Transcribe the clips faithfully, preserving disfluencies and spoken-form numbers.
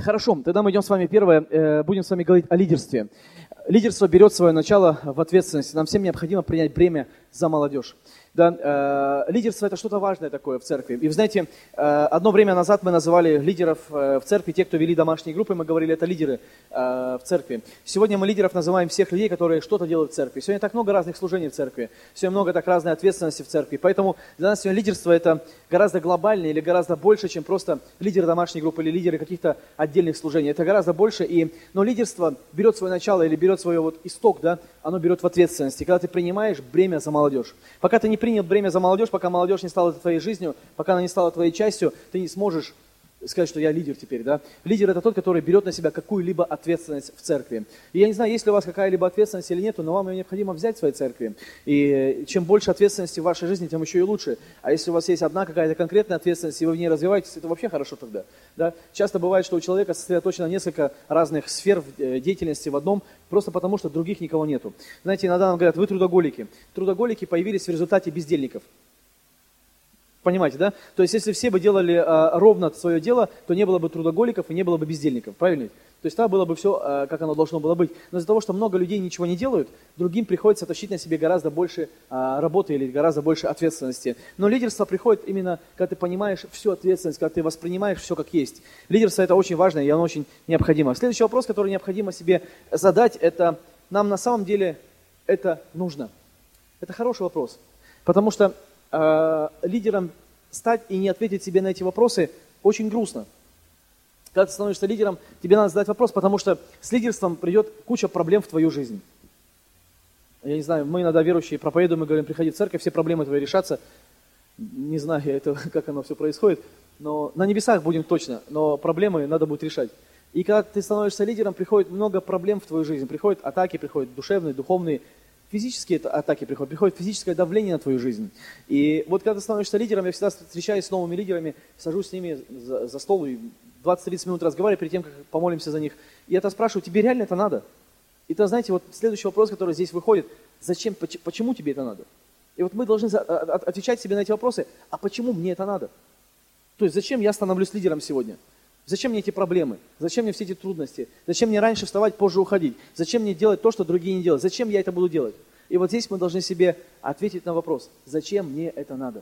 Хорошо, тогда мы идем с вами первое, э, будем с вами говорить о лидерстве. Лидерство берет свое начало в ответственности. Нам всем необходимо принять бремя за молодежь. Да, э, лидерство – это что-то важное такое в церкви. И вы знаете, э, одно время назад мы называли лидеров э, в церкви, те, кто вели домашние группы, мы говорили, это лидеры э, в церкви. Сегодня мы лидеров называем всех людей, которые что-то делают в церкви. Сегодня так много разных служений в церкви, сегодня много так разной ответственности в церкви. Поэтому для нас сегодня лидерство – это гораздо глобальнее или гораздо больше, чем просто лидеры домашней группы или лидеры каких-то отдельных служений. Это гораздо больше. И, но лидерство берет свое начало или берет свой вот исток, да, оно берет в ответственности, когда ты принимаешь бремя за молодежь. Пока ты не принял бремя за молодежь, пока молодежь не стала твоей жизнью, пока она не стала твоей частью, ты не сможешь сказать, что я лидер теперь, да. Лидер – это тот, который берет на себя какую-либо ответственность в церкви. И я не знаю, есть ли у вас какая-либо ответственность или нет, но вам ее необходимо взять в своей церкви. И чем больше ответственности в вашей жизни, тем еще и лучше. А если у вас есть одна какая-то конкретная ответственность, и вы в ней развиваетесь, это вообще хорошо тогда. Да? Часто бывает, что у человека сосредоточено несколько разных сфер деятельности в одном, просто потому, что других никого нету. Знаете, иногда нам говорят, вы трудоголики. Трудоголики появились в результате бездельников. Понимаете, да? То есть, если все бы делали а, ровно свое дело, то не было бы трудоголиков и не было бы бездельников, правильно? То есть, тогда было бы все, а, как оно должно было быть. Но из-за того, что много людей ничего не делают, другим приходится тащить на себе гораздо больше а, работы или гораздо больше ответственности. Но лидерство приходит именно, когда ты понимаешь всю ответственность, когда ты воспринимаешь все как есть. Лидерство – это очень важно, и оно очень необходимо. Следующий вопрос, который необходимо себе задать, это нам на самом деле это нужно. Это хороший вопрос, потому что лидером стать и не ответить себе на эти вопросы очень грустно. Когда ты становишься лидером, тебе надо задать вопрос, потому что с лидерством придет куча проблем в твою жизнь. Я не знаю, мы иногда верующие проповедуем, мы говорим, приходи в церковь, все проблемы твои решатся. Не знаю, это, как оно все происходит, но на небесах будем точно, но проблемы надо будет решать. И когда ты становишься лидером, приходит много проблем в твою жизнь, приходят атаки, приходят душевные, духовные, физические атаки приходят, приходит физическое давление на твою жизнь. И вот когда ты становишься лидером, я всегда встречаюсь с новыми лидерами, сажусь с ними за, за стол и двадцать-тридцать минут разговариваю перед тем, как помолимся за них. И я это спрашиваю, тебе реально это надо? И то, знаете, вот следующий вопрос, который здесь выходит, зачем, почему тебе это надо? И вот мы должны отвечать себе на эти вопросы, а почему мне это надо? То есть зачем я становлюсь лидером сегодня? Зачем мне эти проблемы? Зачем мне все эти трудности? Зачем мне раньше вставать, позже уходить? Зачем мне делать то, что другие не делают? Зачем я это буду делать? И вот здесь мы должны себе ответить на вопрос, зачем мне это надо?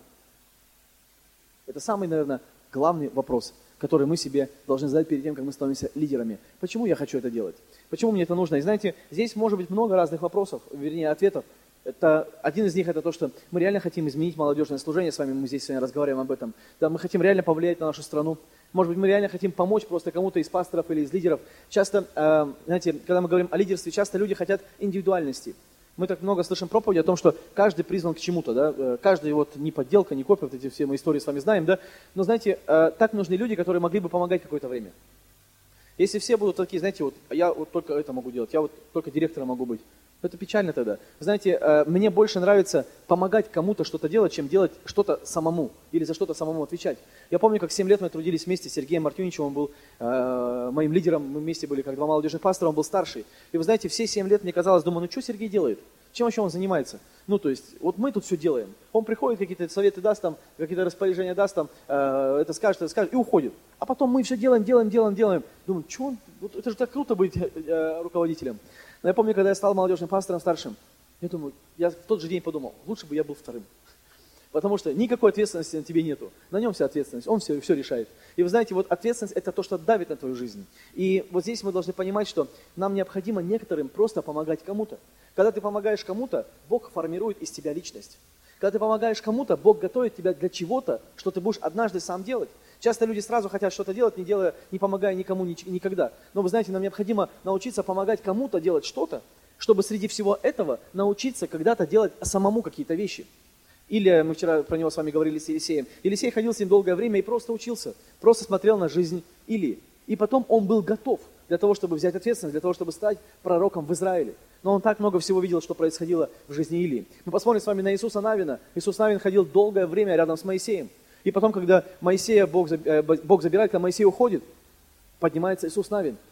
Это самый, наверное, главный вопрос, который мы себе должны задать перед тем, как мы становимся лидерами. Почему я хочу это делать? Почему мне это нужно? И знаете, здесь может быть много разных вопросов, вернее ответов. Это, один из них это то, что мы реально хотим изменить молодежное служение, с вами мы здесь сегодня разговариваем об этом. Да, мы хотим реально повлиять на нашу страну. Может быть, мы реально хотим помочь просто кому-то из пасторов или из лидеров. Часто, э, знаете, когда мы говорим о лидерстве, часто люди хотят индивидуальности. Мы так много слышим проповеди о том, что каждый призван к чему-то, да, каждый вот не подделка, не копия, вот эти все мы истории с вами знаем, да. Но знаете, э, так нужны люди, которые могли бы помогать какое-то время. Если все будут такие, знаете, вот я вот только это могу делать, я вот только директором могу быть. Это печально тогда. Знаете, мне больше нравится помогать кому-то что-то делать, чем делать что-то самому или за что-то самому отвечать. Я помню, как семь лет мы трудились вместе с Сергеем Мартюничем, он был э, моим лидером, мы вместе были как два молодежных пастора, он был старший. И вы знаете, все семь лет мне казалось, думаю, ну что Сергей делает? Чем вообще он занимается? Ну, то есть, вот мы тут все делаем. Он приходит, какие-то советы даст, там, какие-то распоряжения даст, там, э, это скажет, это скажет, и уходит. А потом мы все делаем, делаем, делаем, делаем. Думаю, что он, вот это же так круто быть э, руководителем. Но я помню, когда я стал молодежным пастором старшим, я думаю, я в тот же день подумал, лучше бы я был вторым. Потому что никакой ответственности на тебе нету. На нем вся ответственность, он все, все решает. И вы знаете, вот ответственность – это то, что давит на твою жизнь. И вот здесь мы должны понимать, что нам необходимо некоторым просто помогать кому-то. Когда ты помогаешь кому-то, Бог формирует из тебя личность. Когда ты помогаешь кому-то, Бог готовит тебя для чего-то, что ты будешь однажды сам делать. Часто люди сразу хотят что-то делать, не делая, не помогая никому никогда. Но вы знаете, нам необходимо научиться помогать кому-то делать что-то, чтобы среди всего этого научиться когда-то делать самому какие-то вещи. Или мы вчера про него с вами говорили с Елисеем. Елисей ходил с ним долгое время и просто учился, просто смотрел на жизнь Илии. И потом он был готов для того, чтобы взять ответственность, для того, чтобы стать пророком в Израиле. Но он так много всего видел, что происходило в жизни Илии. Мы посмотрим с вами на Иисуса Навина. Иисус Навин ходил долгое время рядом с Моисеем. И потом, когда Моисея Бог, Бог забирает, когда Моисей уходит, поднимается Иисус Навин.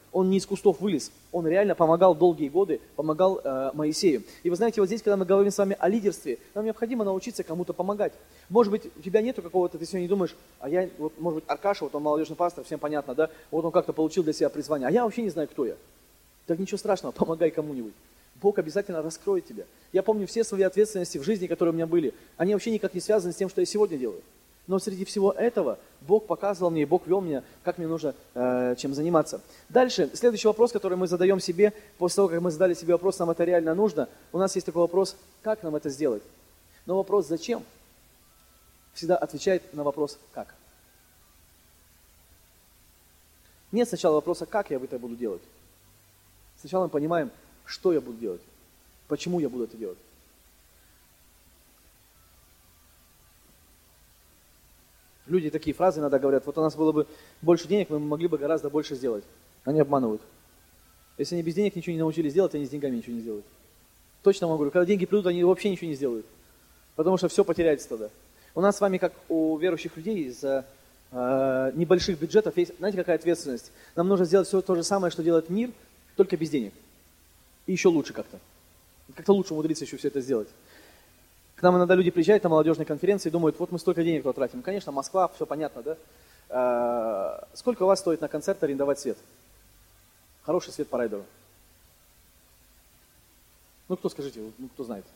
Он не из кустов вылез, он реально помогал долгие годы, помогал э, Моисею. И вы знаете, вот здесь, когда мы говорим с вами о лидерстве, нам необходимо научиться кому-то помогать. Может быть, у тебя нету какого-то, ты сегодня думаешь, а я, вот, может быть, Аркаша, вот он молодежный пастор, всем понятно, да, вот он как-то получил для себя призвание, а я вообще не знаю, кто я. Так ничего страшного, помогай кому-нибудь. Бог обязательно раскроет тебя. Я помню все свои ответственности в жизни, которые у меня были, они вообще никак не связаны с тем, что я сегодня делаю. Но среди всего этого Бог показывал мне, Бог вел меня, как мне нужно э, чем заниматься. Дальше, следующий вопрос, который мы задаем себе, после того, как мы задали себе вопрос, нам это реально нужно, у нас есть такой вопрос, как нам это сделать? Но вопрос «зачем?» всегда отвечает на вопрос «как?». Нет сначала вопроса «как я это буду делать?». Сначала мы понимаем, что я буду делать, почему я буду это делать. Люди такие фразы иногда говорят, вот у нас было бы больше денег, мы могли бы гораздо больше сделать. Они обманывают. Если они без денег ничего не научились делать, они с деньгами ничего не сделают. Точно могу говорю, когда деньги придут, они вообще ничего не сделают. Потому что все потеряется тогда. У нас с вами, как у верующих людей, из-за э, небольших бюджетов есть, знаете, какая ответственность? Нам нужно сделать все то же самое, что делает мир, только без денег. И еще лучше как-то. Как-то лучше умудриться еще все это сделать. К нам иногда люди приезжают на молодежные конференции и думают, вот мы столько денег тратим. Конечно, Москва, все понятно, да? А, сколько у вас стоит на концерт арендовать свет? Хороший свет по райдеру. Ну, кто, скажите, ну, кто знает?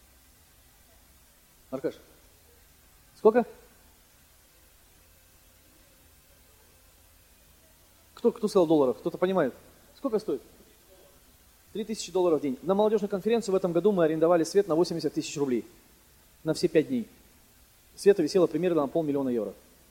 Аркаш, сколько? Кто, кто сказал долларов? Кто-то понимает? Сколько стоит? три тысячи долларов в день. На молодежную конференцию в этом году мы арендовали свет на восемьдесят тысяч рублей. На все пять дней. Света висело примерно на полмиллиона евро.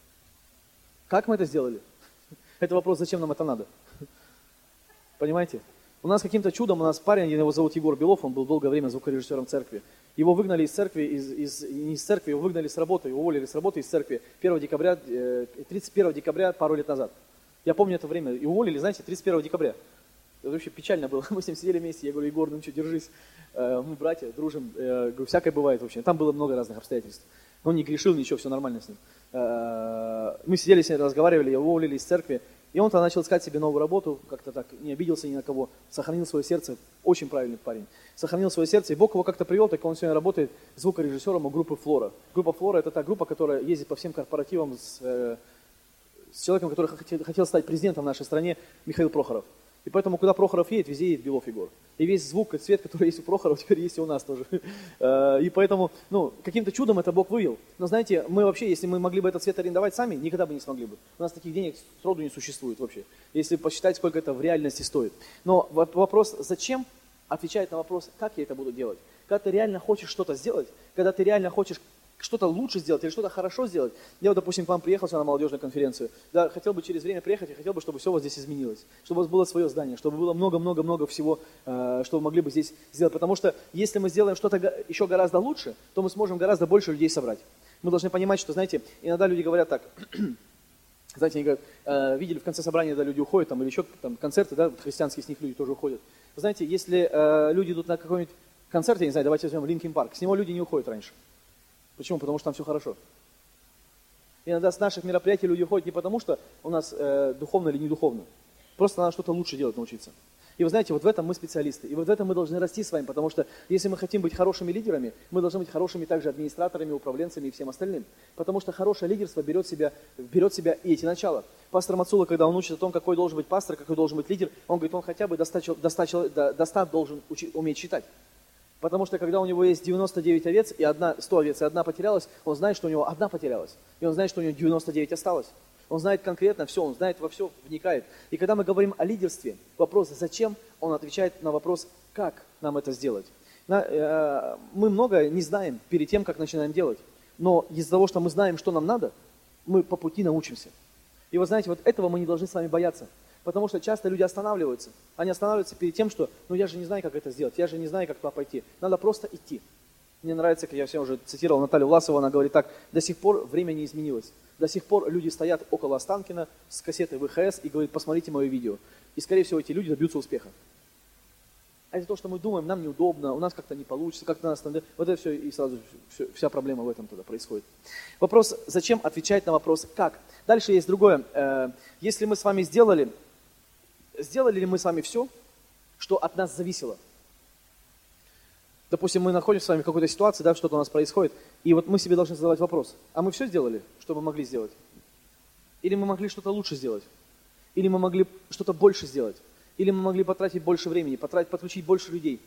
Как мы это сделали? Это вопрос, зачем нам это надо? Понимаете? У нас каким-то чудом, у нас парень, его зовут Егор Белов, он был долгое время звукорежиссером церкви. Его выгнали из церкви, из, из, не из церкви, его выгнали с работы, его уволили с работы из церкви первого декабря, тридцать первого декабря пару лет назад. Я помню это время. И уволили, знаете, тридцать первого декабря. Это вообще печально было. Мы с ним сидели вместе, я говорю, Егор, ну что, держись. Мы братья, дружим. Я говорю, всякое бывает вообще. Там было много разных обстоятельств. Он не грешил, ничего, все нормально с ним. Мы сидели с ним, разговаривали, его уволили из церкви. И он-то начал искать себе новую работу, как-то так, не обиделся ни на кого, сохранил свое сердце. Очень правильный парень. Сохранил свое сердце, и Бог его как-то привел, так он сегодня работает звукорежиссером у группы «Флора». Группа «Флора» — это та группа, которая ездит по всем корпоративам с, с человеком, который хотел, хотел стать президентом в нашей стране, Михаил Прохоров. И поэтому, куда Прохоров едет, везде едет Белов Егор. И весь звук и цвет, который есть у Прохорова, теперь есть и у нас тоже. И поэтому, ну, каким-то чудом это Бог вывел. Но знаете, мы вообще, если мы могли бы этот свет арендовать сами, никогда бы не смогли бы. У нас таких денег сроду не существует вообще. Если посчитать, сколько это в реальности стоит. Но вопрос, зачем, отвечает на вопрос, как я это буду делать. Когда ты реально хочешь что-то сделать, когда ты реально хочешь что-то лучше сделать или что-то хорошо сделать. Я вот, допустим, к вам приехал на молодежную конференцию. Да, хотел бы через время приехать, и хотел бы, чтобы все у вас здесь изменилось. Чтобы у вас было свое здание, чтобы было много-много-много всего, э, что вы могли бы здесь сделать. Потому что если мы сделаем что-то еще гораздо лучше, то мы сможем гораздо больше людей собрать. Мы должны понимать, что, знаете, иногда люди говорят так, знаете, они говорят, э, видели в конце собрания, когда люди уходят, там, или еще там, концерты, да, христианские, с них люди тоже уходят. Вы знаете, если э, люди идут на какой-нибудь концерт, я не знаю, давайте возьмем Линкин Парк, с него люди не уходят раньше. Почему? Потому что там все хорошо. Иногда с наших мероприятий люди уходят не потому, что у нас э, духовно или не духовно. Просто надо что-то лучше делать, научиться. И вы знаете, вот в этом мы специалисты. И вот в этом мы должны расти с вами, потому что если мы хотим быть хорошими лидерами, мы должны быть хорошими также администраторами, управленцами и всем остальным. Потому что хорошее лидерство берет себя, берет себя и эти начала. Пастор Мацула, когда он учит о том, какой должен быть пастор, какой должен быть лидер, он говорит, он хотя бы до ста, до ста, до ста должен учи, уметь читать. Потому что когда у него есть девяносто девять овец, и одна, сто овец, и одна потерялась, он знает, что у него одна потерялась. И он знает, что у него девяносто девять осталось. Он знает конкретно все, он знает во все, вникает. И когда мы говорим о лидерстве, вопрос «зачем?», он отвечает на вопрос «как нам это сделать?». На, э, мы многое не знаем перед тем, как начинаем делать. Но из-за того, что мы знаем, что нам надо, мы по пути научимся. И вы знаете, вот этого мы не должны с вами бояться. Потому что часто люди останавливаются. Они останавливаются перед тем, что, ну я же не знаю, как это сделать, я же не знаю, как туда пойти. Надо просто идти. Мне нравится, как я все уже цитировал Наталью Власову, она говорит так, до сих пор время не изменилось. До сих пор люди стоят около Останкина с кассетой вэ ха эс и говорят, посмотрите мое видео. И скорее всего эти люди добьются успеха. А это то, что мы думаем, нам неудобно, у нас как-то не получится, как-то нас... Вот это все, и сразу все, вся проблема в этом тогда происходит. Вопрос, зачем, отвечать на вопрос, как. Дальше есть другое. Если мы с вами сделали... сделали ли мы с вами все, что от нас зависело? Допустим, мы находимся с вами в какой-то ситуации, да, что-то у нас происходит, и вот мы себе должны задавать вопрос, а мы все сделали, что мы могли сделать? Или мы могли что-то лучше сделать? Или мы могли что-то больше сделать? Или мы могли потратить больше времени, потратить, подключить больше людей?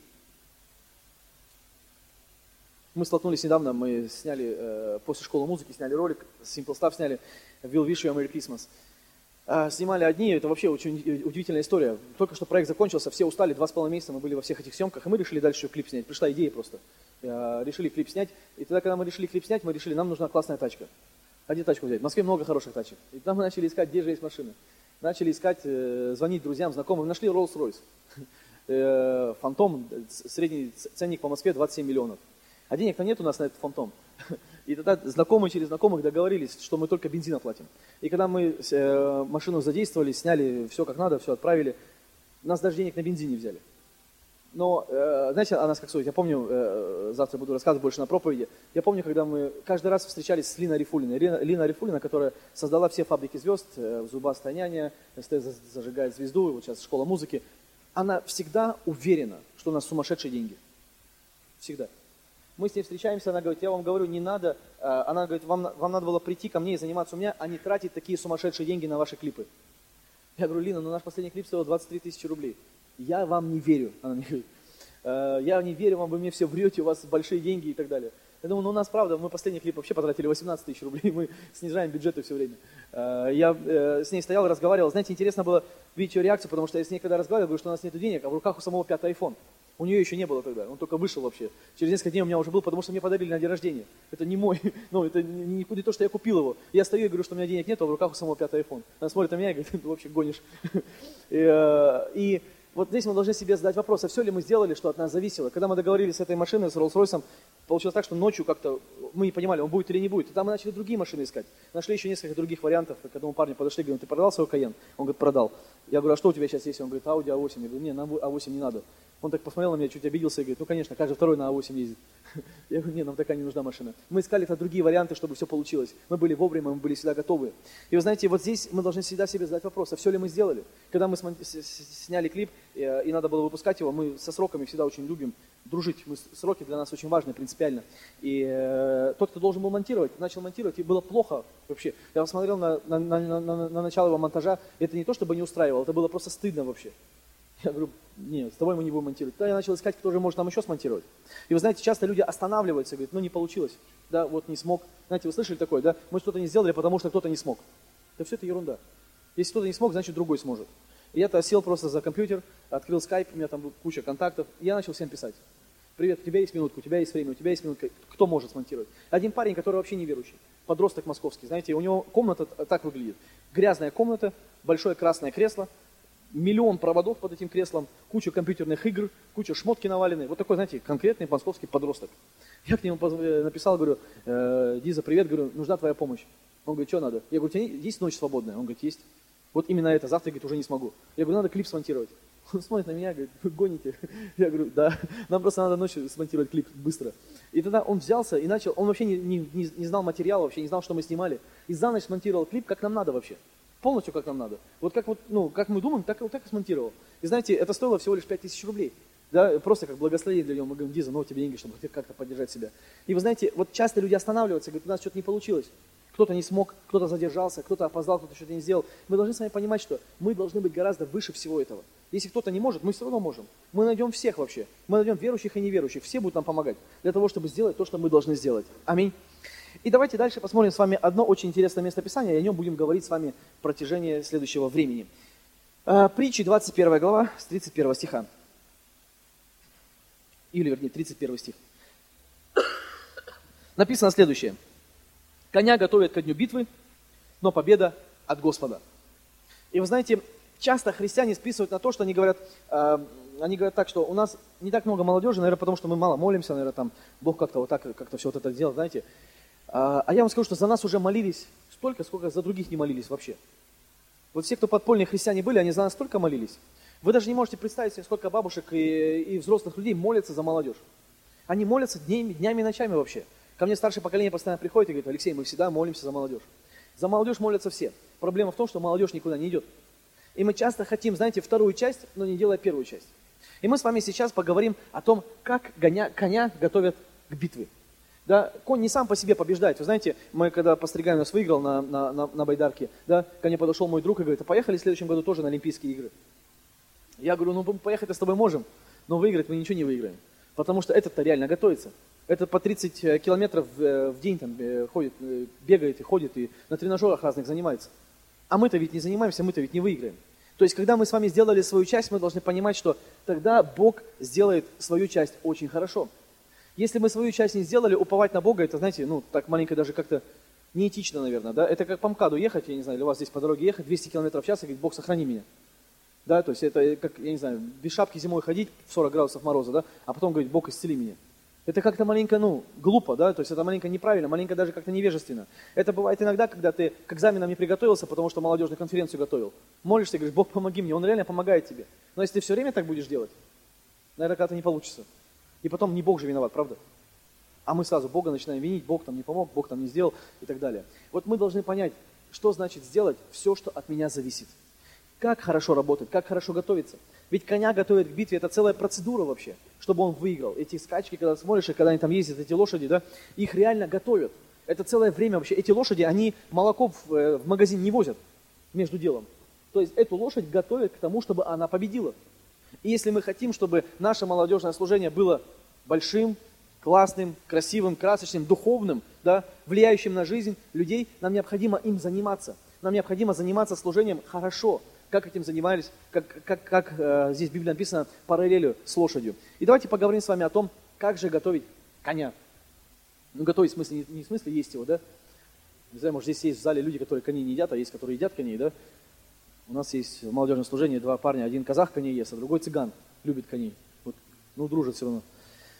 Мы столкнулись недавно, мы сняли, э, после школы музыки сняли ролик, Simple Stuff сняли, Will Wish You a Merry Christmas. Э, снимали одни, это вообще очень удивительная история. Только что проект закончился, все устали, два с половиной месяца мы были во всех этих съемках, и мы решили дальше еще клип снять. Пришла идея просто. Э, решили клип снять, и тогда, когда мы решили клип снять, мы решили, нам нужна классная тачка. А где тачку взять? В Москве много хороших тачек. И там мы начали искать, где же есть машины. Начали искать, э, звонить друзьям, знакомым, нашли Rolls-Royce. Э, Фантом, средний ценник по Москве двадцать семь миллионов. А денег-то нет у нас на этот фантом. И тогда знакомые через знакомых договорились, что мы только бензин оплатим. И когда мы э, машину задействовали, сняли все как надо, все отправили, нас даже денег на бензин не взяли. Но, э, знаете, о нас как стоит. Я помню, э, завтра буду рассказывать больше на проповеди, я помню, когда мы каждый раз встречались с Линой Арифулиной. Лина, Лина Арифулина, которая создала все фабрики звезд, э, «Зубастая няня», «СТ зажигает звезду», вот сейчас «Школа музыки». Она всегда уверена, что у нас сумасшедшие деньги. Всегда. Мы с ней встречаемся, она говорит, я вам говорю, не надо, она говорит, вам, вам надо было прийти ко мне и заниматься у меня, а не тратить такие сумасшедшие деньги на ваши клипы. Я говорю, Лина, ну наш последний клип стоил двадцать три тысячи рублей. Я вам не верю, она мне говорит. Я не верю вам, вы мне все врете, у вас большие деньги и так далее. Я думаю, ну у нас правда, мы последний клип вообще потратили восемнадцать тысяч рублей, мы снижаем бюджеты все время. Я с ней стоял, разговаривал, знаете, интересно было видеть ее реакцию, потому что я с ней когда разговаривал, говорю, что у нас нет денег, а в руках у самого пятый айфон. У нее еще не было тогда, он только вышел вообще. Через несколько дней у меня уже был, потому что мне подарили на день рождения. Это не мой, ну это не, не то, что я купил его. Я стою и говорю, что у меня денег нет, а в руках у самого пятый айфон. Она смотрит на меня и говорит, ты вообще гонишь. И, и вот здесь мы должны себе задать вопрос, а все ли мы сделали, что от нас зависело? Когда мы договорились с этой машиной, с Rolls-Royce, получилось так, что ночью как-то мы не понимали, он будет или не будет. И там мы начали другие машины искать. Нашли еще несколько других вариантов. К одному парню подошли, говорим, ты продал свой Кайен? Он говорит, продал. Я говорю, а что у тебя сейчас есть? Он говорит, Audi а восемь. Я говорю, не, нам а восемь не надо. Он так посмотрел на меня, чуть обиделся и говорит, ну конечно, каждый второй на а восемь ездит. Я говорю, нет, нам такая не нужна машина. Мы искали тогда другие варианты, чтобы все получилось. Мы были вовремя, мы были всегда готовы. И вы знаете, вот здесь мы должны всегда себе задать вопрос, а все ли мы сделали? Когда мы сняли клип и надо было выпускать его, мы со сроками всегда очень любим дружить. Мы, сроки для нас очень важны, принципиально. И э, тот, кто должен был монтировать, начал монтировать, и было плохо вообще. Я посмотрел на, на, на, на, на начало его монтажа, это не то, чтобы не устраивало, это было просто стыдно вообще. Я говорю, нет, с тобой мы не будем монтировать. Тогда я начал искать, кто же может нам еще смонтировать. И вы знаете, часто люди останавливаются, говорят, ну не получилось, да, вот не смог. Знаете, вы слышали такое, да, мы что-то не сделали, потому что кто-то не смог. Да все это ерунда. Если кто-то не смог, значит другой сможет. И я-то сел просто за компьютер, открыл скайп, у меня там была куча контактов, и я начал всем писать. Привет, у тебя есть минутка, у тебя есть время, у тебя есть минутка. Кто может смонтировать? Один парень, который вообще не верующий, подросток московский, знаете, у него комната так выглядит. Грязная комната, большое красное кресло, миллион проводов под этим креслом, куча компьютерных игр, куча шмотки навалены. Вот такой, знаете, конкретный московский подросток. Я к нему написал, говорю, э, Диза, привет, говорю, нужна твоя помощь. Он говорит, что надо? Я говорю, у тебя есть ночь свободная? Он говорит, есть. Вот именно это, завтра, говорит, уже не смогу. Я говорю, надо клип смонтировать. Он смотрит на меня, говорит, вы гоните. Я говорю, да, нам просто надо ночью смонтировать клип быстро. И тогда он взялся и начал, он вообще не, не, не знал материала, вообще не знал, что мы снимали. И за ночь смонтировал клип, как нам надо вообще. Полностью как нам надо. Вот как, вот, ну, как мы думаем, так, вот так и смонтировал. И знаете, это стоило всего лишь пять тысяч рублей. Да, просто как благословение для него. Мы говорим, Диза, ну тебе деньги, чтобы как-то поддержать себя. И вы знаете, вот часто люди останавливаются, говорят, у нас что-то не получилось. Кто-то не смог, кто-то задержался, кто-то опоздал, кто-то что-то не сделал. Мы должны с вами понимать, что мы должны быть гораздо выше всего этого. Если кто-то не может, мы все равно можем. Мы найдем всех вообще. Мы найдем верующих и неверующих. Все будут нам помогать для того, чтобы сделать то, что мы должны сделать. Аминь. И давайте дальше посмотрим с вами одно очень интересное место Писания, и о нем будем говорить с вами в протяжении следующего времени. Притчи, двадцать первая глава, с тридцать первого стиха. Или, вернее, тридцать первый стих. Написано следующее. «Коня готовят ко дню битвы, но победа от Господа». И вы знаете, часто христиане списывают на то, что они говорят, э, они говорят так, что у нас не так много молодежи, наверное, потому что мы мало молимся, наверное, там Бог как-то вот так, как-то все вот это делал, знаете. А, а я вам скажу, что за нас уже молились столько, сколько за других не молились вообще. Вот все, кто подпольные христиане были, они за нас столько молились. Вы даже не можете представить себе, сколько бабушек и, и взрослых людей молятся за молодежь. Они молятся днями, днями и ночами вообще. Ко мне старшее поколение постоянно приходит и говорит, Алексей, мы всегда молимся за молодежь. За молодежь молятся все. Проблема в том, что молодежь никуда не идет. И мы часто хотим, знаете, вторую часть, но не делая первую часть. И мы с вами сейчас поговорим о том, как коня, коня готовят к битве. Да, конь не сам по себе побеждает. Вы знаете, мы когда постригали, нас выиграл на, на, на, на байдарке, да, ко мне подошел мой друг и говорит: а поехали в следующем году тоже на Олимпийские игры. Я говорю: ну поехать-то с тобой можем, но выиграть мы ничего не выиграем. Потому что этот-то реально готовится. Этот по тридцать километров в день там ходит, бегает и ходит, и на тренажерах разных занимается. А мы-то ведь не занимаемся, мы-то ведь не выиграем. То есть, когда мы с вами сделали свою часть, мы должны понимать, что тогда Бог сделает свою часть очень хорошо. Если мы свою часть не сделали, уповать на Бога, это, знаете, ну, так маленько даже как-то неэтично, наверное, да? Это как по МКАДу ехать, я не знаю, или у вас здесь по дороге ехать, двести километров в час и говорить: Бог, сохрани меня. Да, то есть это как, я не знаю, без шапки зимой ходить в сорок градусов мороза, да, а потом говорить: Бог, исцели меня. Это как-то маленько, ну, глупо, да, то есть это маленько неправильно, маленько даже как-то невежественно. Это бывает иногда, когда ты к экзаменам не приготовился, потому что молодежную конференцию готовил. Молишься и говоришь: Бог, помоги мне, Он реально помогает тебе. Но если ты все время так будешь делать, наверное, когда-то не получится. И потом не Бог же виноват, правда? А мы сразу Бога начинаем винить: Бог там не помог, Бог там не сделал и так далее. Вот мы должны понять, что значит сделать все, что от меня зависит. Как хорошо работать, как хорошо готовиться. Ведь коня готовят к битве, это целая процедура вообще, чтобы он выиграл. Эти скачки, когда смотришь, и когда они там ездят, эти лошади, да, их реально готовят. Это целое время вообще. Эти лошади, они молоко в, в магазин не возят между делом. То есть эту лошадь готовят к тому, чтобы она победила. И если мы хотим, чтобы наше молодежное служение было большим, классным, красивым, красочным, духовным, да, влияющим на жизнь людей, нам необходимо им заниматься. Нам необходимо заниматься служением хорошо. Как этим занимались, как, как, как э, здесь в Библии написано, параллелью с лошадью. И давайте поговорим с вами о том, как же готовить коня. Ну, готовить в смысле, не, не в смысле есть его, да? Не знаю, может, здесь есть в зале люди, которые коней не едят, а есть, которые едят коней, да? У нас есть в молодежном служении два парня, один казах коней ест, а другой цыган, любит коней. Вот, ну, дружат все равно.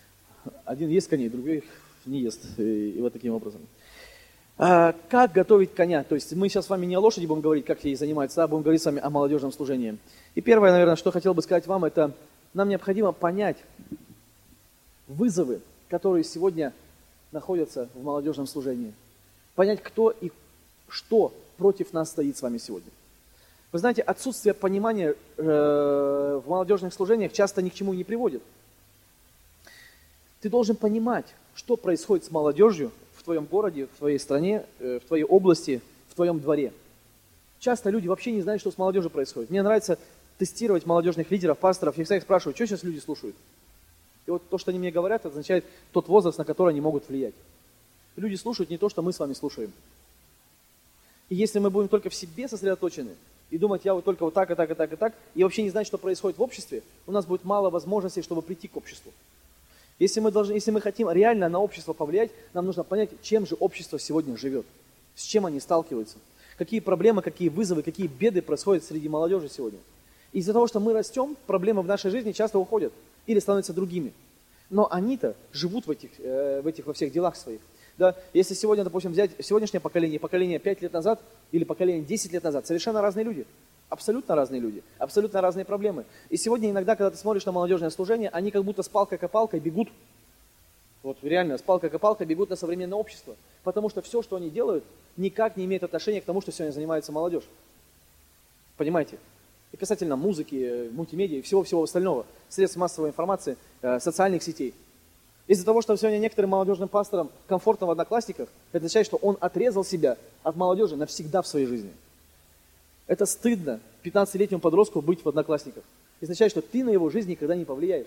Один ест коней, другой не ест. И, и вот таким образом. А, как готовить коня? То есть мы сейчас с вами не о лошади будем говорить, как ей заниматься, а будем говорить с вами о молодежном служении. И первое, наверное, что хотел бы сказать вам, это нам необходимо понять вызовы, которые сегодня находятся в молодежном служении. Понять, кто и что против нас стоит с вами сегодня. Вы знаете, отсутствие понимания э, в молодежных служениях часто ни к чему не приводит. Ты должен понимать, что происходит с молодежью в твоем городе, в твоей стране, в твоей области, в твоем дворе. Часто люди вообще не знают, что с молодежью происходит. Мне нравится тестировать молодежных лидеров, пасторов. Я всегда их спрашиваю: что сейчас люди слушают? И вот то, что они мне говорят, означает тот возраст, на который они могут влиять. Люди слушают не то, что мы с вами слушаем. И если мы будем только в себе сосредоточены и думать: я вот только вот так, и так, и так, и так, и вообще не знать, что происходит в обществе, у нас будет мало возможностей, чтобы прийти к обществу. Если мы, должны, если мы хотим реально на общество повлиять, нам нужно понять, чем же общество сегодня живет, с чем они сталкиваются, какие проблемы, какие вызовы, какие беды происходят среди молодежи сегодня. Из-за того, что мы растем, проблемы в нашей жизни часто уходят или становятся другими. Но они-то живут в этих, э, в этих во всех делах своих. Да? Если сегодня, допустим, взять сегодняшнее поколение, поколение пять лет назад или поколение десять лет назад, совершенно разные люди. Абсолютно разные люди, абсолютно разные проблемы. И сегодня иногда, когда ты смотришь на молодежное служение, они как будто с палкой-копалкой бегут, вот реально, с палкой-копалкой бегут на современное общество. Потому что все, что они делают, никак не имеет отношения к тому, что сегодня занимается молодежь. Понимаете? И касательно музыки, мультимедиа и всего-всего остального, средств массовой информации, социальных сетей. Из-за того, что сегодня некоторым молодежным пасторам комфортно в Одноклассниках, это означает, что он отрезал себя от молодежи навсегда в своей жизни. Это стыдно пятнадцатилетнему подростку быть в Одноклассниках. Это означает, что ты на его жизнь никогда не повлияешь.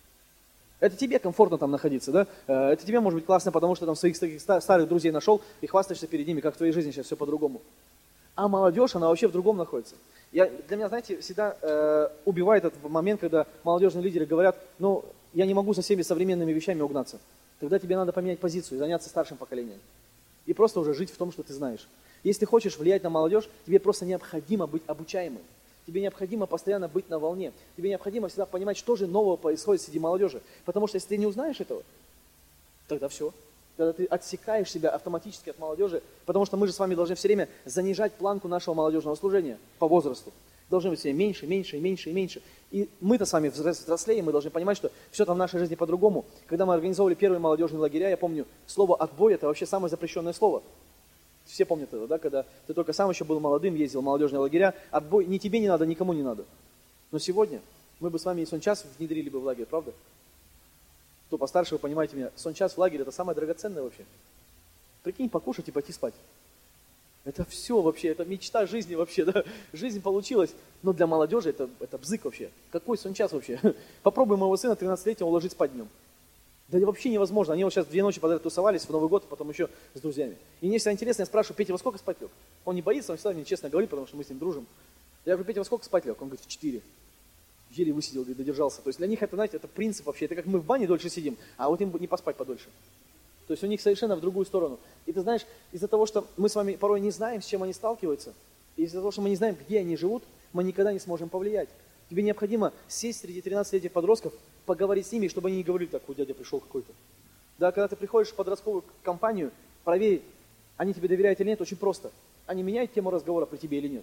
Это тебе комфортно там находиться, да? Это тебе может быть классно, потому что там своих таких старых друзей нашел и хвастаешься перед ними, как в твоей жизни сейчас все по-другому. А молодежь, она вообще в другом находится. Я, для меня, знаете, всегда э, убивает этот момент, когда молодежные лидеры говорят: ну, я не могу со всеми современными вещами угнаться. Тогда тебе надо поменять позицию и заняться старшим поколением. И просто уже жить в том, что ты знаешь. Если ты хочешь влиять на молодежь, тебе просто необходимо быть обучаемым. Тебе необходимо постоянно быть на волне. Тебе необходимо всегда понимать, что же нового происходит среди молодежи. Потому что если ты не узнаешь этого, тогда все. Тогда ты отсекаешь себя автоматически от молодежи, потому что мы же с вами должны все время занижать планку нашего молодежного служения по возрасту. Должны быть все меньше, меньше, меньше и меньше. И мы-то с вами взрослеем, мы должны понимать, что все там в нашей жизни по-другому. Когда мы организовывали первые молодежные лагеря, я помню, слово «отбой» — это вообще самое запрещенное слово. Все помнят это, да, когда ты только сам еще был молодым, ездил в молодежные лагеря, отбой ни тебе не надо, никому не надо. Но сегодня мы бы с вами и сон-час внедрили бы в лагерь, правда? Кто постарше, вы понимаете меня, сон-час в лагере это самое драгоценное вообще. Прикинь, покушать и пойти спать. Это все вообще, это мечта жизни вообще, да. Жизнь получилась, но для молодежи это, это бзык вообще. Какой сон-час вообще? Попробуй моего сына тринадцатилетнего уложить спать днем. Да вообще невозможно. Они вот сейчас две ночи подряд тусовались в Новый год, а потом еще с друзьями. И мне всегда интересно, я спрашиваю, Петя, во сколько спать лег? Он не боится, он всегда мне честно говорит, потому что мы с ним дружим. Я говорю, Петя, во сколько спать лег? Он говорит, в четыре. Еле высидел, говорит, додержался. То есть для них это, знаете, это принцип вообще. Это как мы в бане дольше сидим, а вот им не поспать подольше. То есть у них совершенно в другую сторону. И ты знаешь, из-за того, что мы с вами порой не знаем, с чем они сталкиваются, и из-за того, что мы не знаем, где они живут, мы никогда не сможем повлиять. Тебе необходимо сесть среди тринадцатилетних подростков, поговорить с ними, чтобы они не говорили, так, у дядя пришел какой-то. Да, когда ты приходишь в подростковую компанию, проверь, они тебе доверяют или нет, очень просто. Они меняют тему разговора при тебе или нет.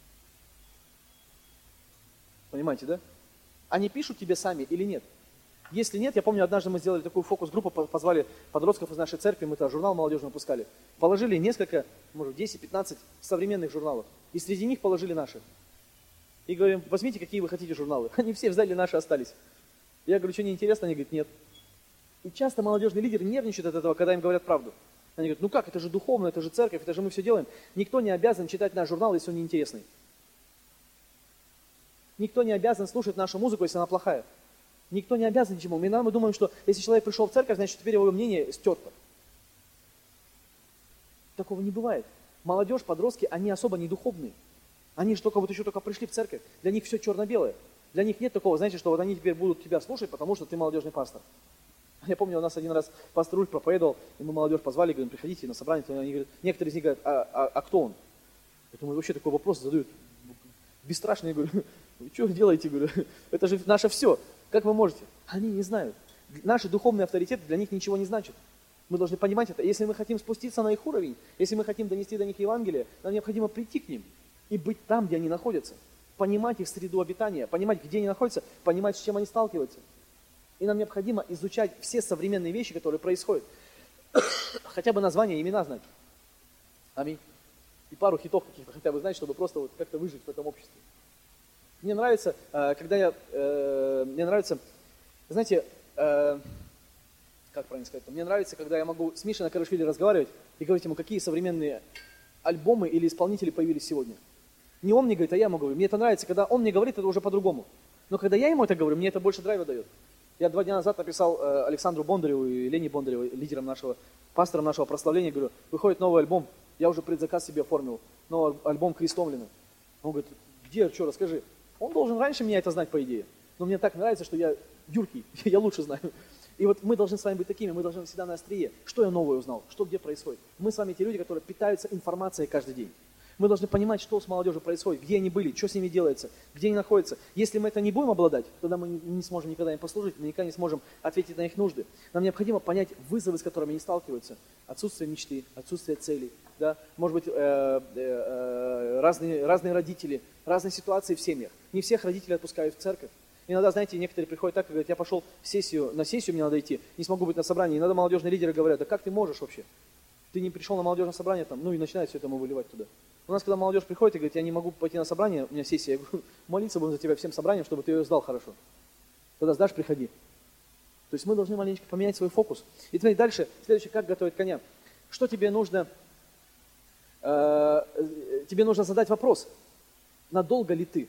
Понимаете, да? Они пишут тебе сами или нет. Если нет, я помню, однажды мы сделали такую фокус-группу, позвали подростков из нашей церкви, мы тогда журнал молодежный выпускали. Положили несколько, может, десять-пятнадцать современных журналов. И среди них положили наши. И говорим, возьмите, какие вы хотите журналы. Они все взяли, наши остались. Я говорю, что неинтересно? Они говорят, нет. И часто молодежные лидеры нервничают от этого, когда им говорят правду. Они говорят, ну как, это же духовно, это же церковь, это же мы все делаем. Никто не обязан читать наш журнал, если он неинтересный. Никто не обязан слушать нашу музыку, если она плохая. Никто не обязан ничему. Иногда мы думаем, что если человек пришел в церковь, значит теперь его мнение стерто. Такого не бывает. Молодежь, подростки, они особо не духовные. Они же только вот еще только пришли в церковь. Для них все черно-белое. Для них нет такого, знаете, что вот они теперь будут тебя слушать, потому что ты молодежный пастор. Я помню, у нас один раз пастор Ульф проповедовал, и мы молодежь позвали, говорим, приходите на собрание. Они говорят, некоторые из них говорят, а, а, а кто он? Я думаю, вообще такой вопрос задают. Бесстрашно, я говорю, вы что делаете? Говорю, это же наше все. Как вы можете? Они не знают. Наши духовные авторитеты для них ничего не значат. Мы должны понимать это. Если мы хотим спуститься на их уровень, если мы хотим донести до них Евангелие, нам необходимо прийти к ним и быть там, где они находятся. Понимать их среду обитания, понимать, где они находятся, понимать, с чем они сталкиваются. И нам необходимо изучать все современные вещи, которые происходят. Хотя бы названия, имена знать. Аминь. И пару хитов каких-то хотя бы знать, чтобы просто вот как-то выжить в этом обществе. Мне нравится, когда я, мне нравится, знаете, как правильно сказать, мне нравится, когда я могу с Мишей Накарашвили разговаривать и говорить ему, какие современные альбомы или исполнители появились сегодня. Не он мне говорит, а я ему говорю. Мне это нравится, когда он мне говорит, это уже по-другому. Но когда я ему это говорю, мне это больше драйва дает. Я два дня назад написал Александру Бондареву и Лене Бондареву, лидерам нашего, пастором нашего прославления, говорю, выходит новый альбом, я уже предзаказ себе оформил, новый альбом Крестомлина. Он говорит, где, что, расскажи. Он должен раньше меня это знать, по идее. Но мне так нравится, что я юркий, я лучше знаю. И вот мы должны с вами быть такими, мы должны всегда на острие. Что я новое узнал, что где происходит. Мы с вами те люди, которые питаются информацией каждый день. Мы должны понимать, что с молодежью происходит, где они были, что с ними делается, где они находятся. Если мы это не будем обладать, тогда мы не сможем никогда им послужить, мы никогда не сможем ответить на их нужды. Нам необходимо понять вызовы, с которыми они сталкиваются. Отсутствие мечты, отсутствие целей. Да? Может быть, э, э, разные, разные родители, разные ситуации в семьях. Не всех родителей отпускают в церковь. Иногда, знаете, некоторые приходят так и говорят, я пошел в сессию, на сессию мне надо идти, не смогу быть на собрании. Иногда молодежные лидеры говорят, да как ты можешь вообще? Ты не пришел на молодежное собрание, там, ну и начинает все это ему выливать туда. У нас, когда молодежь приходит и говорит, я не могу пойти на собрание, у меня сессия, я говорю, молиться будем за тебя всем собранием, чтобы ты ее сдал хорошо. Когда сдашь, приходи. То есть мы должны маленечко поменять свой фокус. И теперь дальше, следующее, как готовить коня. Что тебе нужно? Э, тебе нужно задать вопрос, надолго ли ты?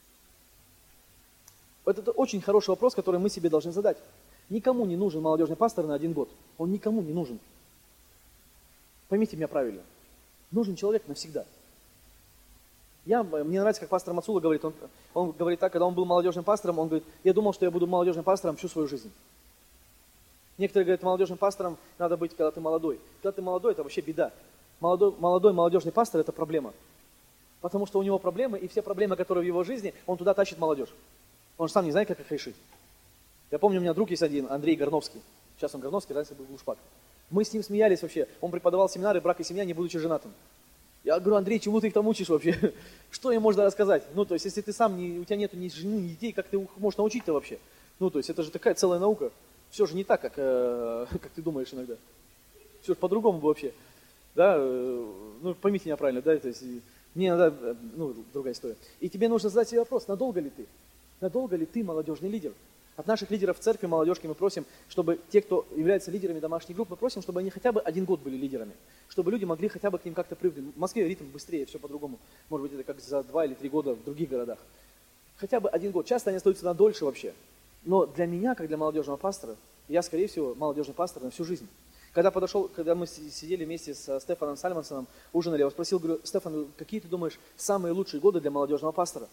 Вот это очень хороший вопрос, который мы себе должны задать. Никому не нужен молодежный пастор на один год. Он никому не нужен. Поймите меня правильно. Нужен человек навсегда. Я, мне нравится, как пастор Мацула говорит, он, он говорит так, когда он был молодежным пастором, он говорит, я думал, что я буду молодежным пастором всю свою жизнь. Некоторые говорят, молодежным пастором надо быть, когда ты молодой. Когда ты молодой, это вообще беда. Молодой, молодой молодежный пастор – это проблема. Потому что у него проблемы, и все проблемы, которые в его жизни, он туда тащит молодежь. Он же сам не знает, как их решить. Я помню, у меня друг есть один, Андрей Горновский. Сейчас он Горновский, раньше был Глушпак. Мы с ним смеялись вообще. Он преподавал семинары «Брак и семья, не будучи женатым». Я говорю, Андрей, чему ты их там учишь вообще? Что им можно рассказать? Ну, то есть, если ты сам, не, у тебя нет ни жены, ни детей, как ты их можешь научить-то вообще? Ну, то есть, это же такая целая наука. Все же не так, как, э, как ты думаешь иногда. Все же по-другому вообще. Да, э, ну поймите меня правильно, да, то есть мне надо, э, ну другая история. И тебе нужно задать себе вопрос, надолго ли ты? Надолго ли ты молодежный лидер? От наших лидеров в церкви, молодежки мы просим, чтобы те, кто являются лидерами домашних групп, мы просим, чтобы они хотя бы один год были лидерами, чтобы люди могли хотя бы к ним как-то привыкнуть. В Москве ритм быстрее, все по-другому. Может быть, это как за два или три года в других городах. Хотя бы один год. Часто они остаются на дольше вообще. Но для меня, как для молодежного пастора, я, скорее всего, молодежный пастор на всю жизнь. Когда подошел, когда мы сидели вместе с Стефаном Сальмонсоном, ужинали, я его спросил, говорю, Стефан, какие ты думаешь самые лучшие годы для молодежного пастора?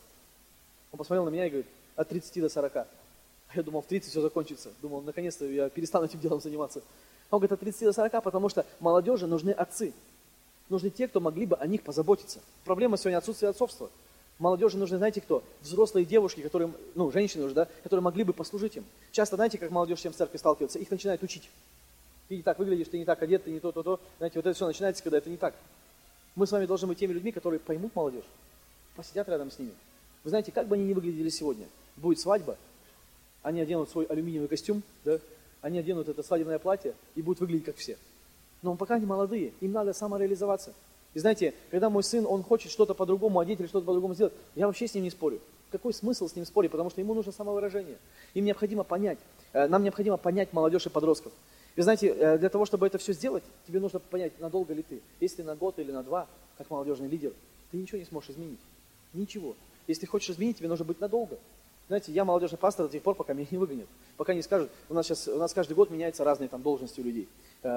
Он посмотрел на меня и говорит, от тридцати до сорока. Я думал, в тридцать все закончится. Думал, наконец-то я перестану этим делом заниматься. Он говорит, от тридцати до сорока, потому что молодежи нужны отцы. Нужны те, кто могли бы о них позаботиться. Проблема сегодня отсутствие отцовства. Молодежи нужны, знаете кто? Взрослые девушки, которые, ну, женщины уже, да, которые могли бы послужить им. Часто, знаете, как молодежь всем в церкви сталкивается, их начинают учить. Ты не так выглядишь, ты не так одет, ты не то, то, то. Знаете, вот это все начинается, когда это не так. Мы с вами должны быть теми людьми, которые поймут молодежь, посидят рядом с ними. Вы знаете, как бы они ни выглядели сегодня, будет свадьба, они оденут свой алюминиевый костюм, да, они оденут это свадебное платье и будут выглядеть как все. Но пока они молодые, им надо самореализоваться. И знаете, когда мой сын, он хочет что-то по-другому одеть или что-то по-другому сделать, я вообще с ним не спорю. Какой смысл с ним спорить? Потому что ему нужно самовыражение. Им необходимо понять, нам необходимо понять молодежь и подростков. И знаете, для того, чтобы это все сделать, тебе нужно понять, надолго ли ты. Если на год или на два, как молодежный лидер, ты ничего не сможешь изменить. Ничего. Если ты хочешь изменить, тебе нужно быть надолго. Знаете, я молодежный пастор до тех пор, пока меня не выгонят. Пока не скажут, у нас сейчас, у нас каждый год меняются разные там должности у людей.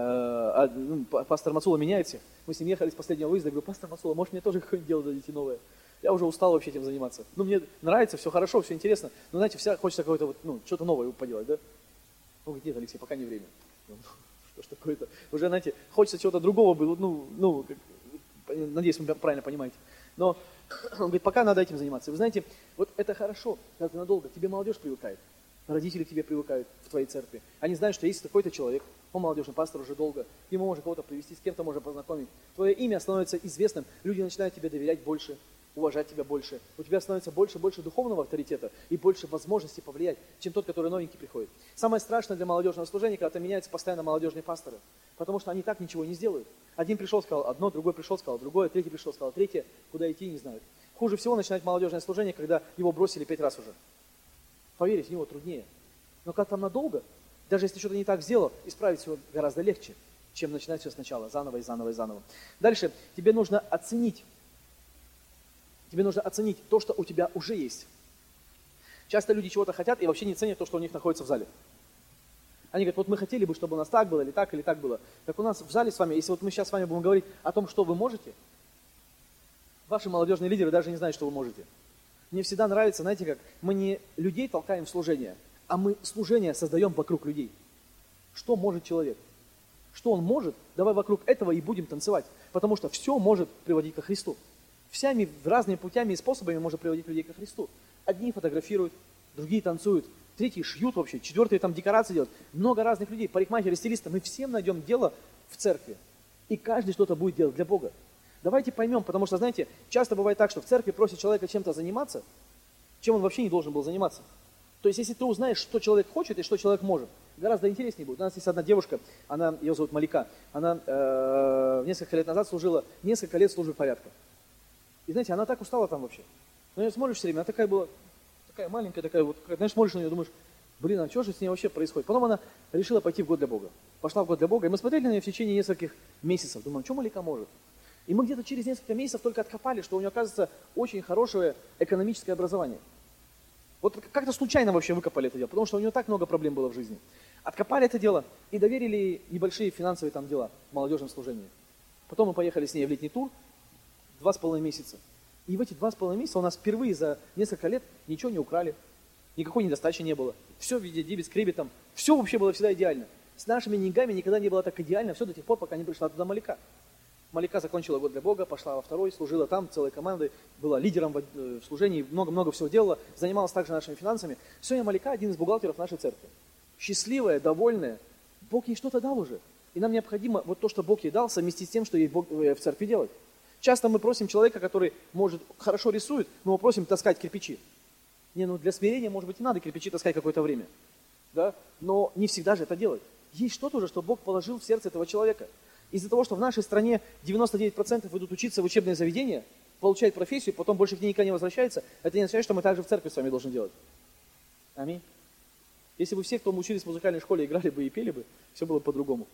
А, ну, пастор Мацула меняет всех. Мы с ним ехали с последнего выезда, я говорю, пастор Мацула, может мне тоже какое-нибудь дело дадите новое? Я уже устал вообще этим заниматься. Ну, мне нравится, все хорошо, все интересно, но, знаете, вся хочется какое-то вот, ну, что-то новое поделать, да? Ну, говорит, нет, Алексей, пока не время. Что ж такое-то? Уже, знаете, хочется чего-то другого было, ну, ну, как, надеюсь, вы правильно понимаете. Но он говорит, пока надо этим заниматься. Вы знаете, вот это хорошо, когда ты надолго, тебе молодежь привыкает, родители к тебе привыкают в твоей церкви. Они знают, что есть какой-то человек, он молодежный пастор уже долго, ему можно кого-то привести, с кем-то можно познакомить. Твое имя становится известным, люди начинают тебе доверять больше, уважать тебя больше. У тебя становится больше и больше духовного авторитета и больше возможностей повлиять, чем тот, который новенький приходит. Самое страшное для молодежного служения, когда меняются постоянно молодежные пасторы, потому что они так ничего не сделают. Один пришел, сказал одно, другой пришел, сказал другое, третий пришел, сказал третье, куда идти не знают. Хуже всего начинать молодежное служение, когда его бросили пять раз уже. Поверить в него труднее. Но когда там надолго, даже если что-то не так сделал, исправить все гораздо легче, чем начинать все сначала, заново и заново и заново. Дальше тебе нужно оценить, тебе нужно оценить то, что у тебя уже есть. Часто люди чего-то хотят и вообще не ценят то, что у них находится в зале. Они говорят, вот мы хотели бы, чтобы у нас так было, или так, или так было. Так у нас в зале с вами, если вот мы сейчас с вами будем говорить о том, что вы можете, ваши молодежные лидеры даже не знают, что вы можете. Мне всегда нравится, знаете как, мы не людей толкаем в служение, а мы служение создаем вокруг людей. Что может человек? Что он может? Давай вокруг этого и будем танцевать. Потому что все может приводить ко Христу. Всеми разными путями и способами может приводить людей ко Христу. Одни фотографируют, другие танцуют, третьи шьют вообще, четвертые там декорации делают. Много разных людей, парикмахеры, стилисты. Мы всем найдем дело в церкви. И каждый что-то будет делать для Бога. Давайте поймем, потому что, знаете, часто бывает так, что в церкви просят человека чем-то заниматься, чем он вообще не должен был заниматься. То есть, если ты узнаешь, что человек хочет и что человек может, гораздо интереснее будет. У нас есть одна девушка, она, ее зовут Малика, она э, несколько лет назад служила, несколько лет службы порядка. И знаете, она так устала там вообще. Ну, ее смотришь все время, она такая была, такая маленькая, такая вот, знаешь, смотришь на нее, думаешь, блин, а что же с ней вообще происходит? Потом она решила пойти в год для Бога. Пошла в год для Бога, и мы смотрели на нее в течение нескольких месяцев. Думаем, что Малика может? И мы где-то через несколько месяцев только откопали, что у нее, оказывается, очень хорошее экономическое образование. Вот как-то случайно вообще выкопали это дело, потому что у нее так много проблем было в жизни. Откопали это дело и доверили ей небольшие финансовые там дела в молодежном служении. Потом мы поехали с ней в летний тур, два с половиной месяца. И в эти два с половиной месяца у нас впервые за несколько лет ничего не украли, никакой недостачи не было. Все в виде дебет с кребетом, все вообще было всегда идеально. С нашими деньгами никогда не было так идеально, все до тех пор, пока не пришла туда Малика. Малика закончила год для Бога, пошла во второй, служила там целой командой, была лидером в служении, много-много всего делала, занималась также нашими финансами. Сегодня Малика один из бухгалтеров нашей церкви. Счастливая, довольная. Бог ей что-то дал уже. И нам необходимо вот то, что Бог ей дал, совместить с тем, что ей Бог в церкви делать. Часто мы просим человека, который, может, хорошо рисует, но мы просим таскать кирпичи. Не, ну для смирения, может быть, и надо кирпичи таскать какое-то время. Да? Но не всегда же это делать. Есть что-то уже, что Бог положил в сердце этого человека. Из-за того, что в нашей стране девяносто девять процентов идут учиться в учебные заведения, получают профессию, потом больше к ней никогда не возвращаются, это не означает, что мы также в церкви с вами должны делать. Аминь. Если бы все, кто учились в музыкальной школе, играли бы и пели бы, все было по-другому.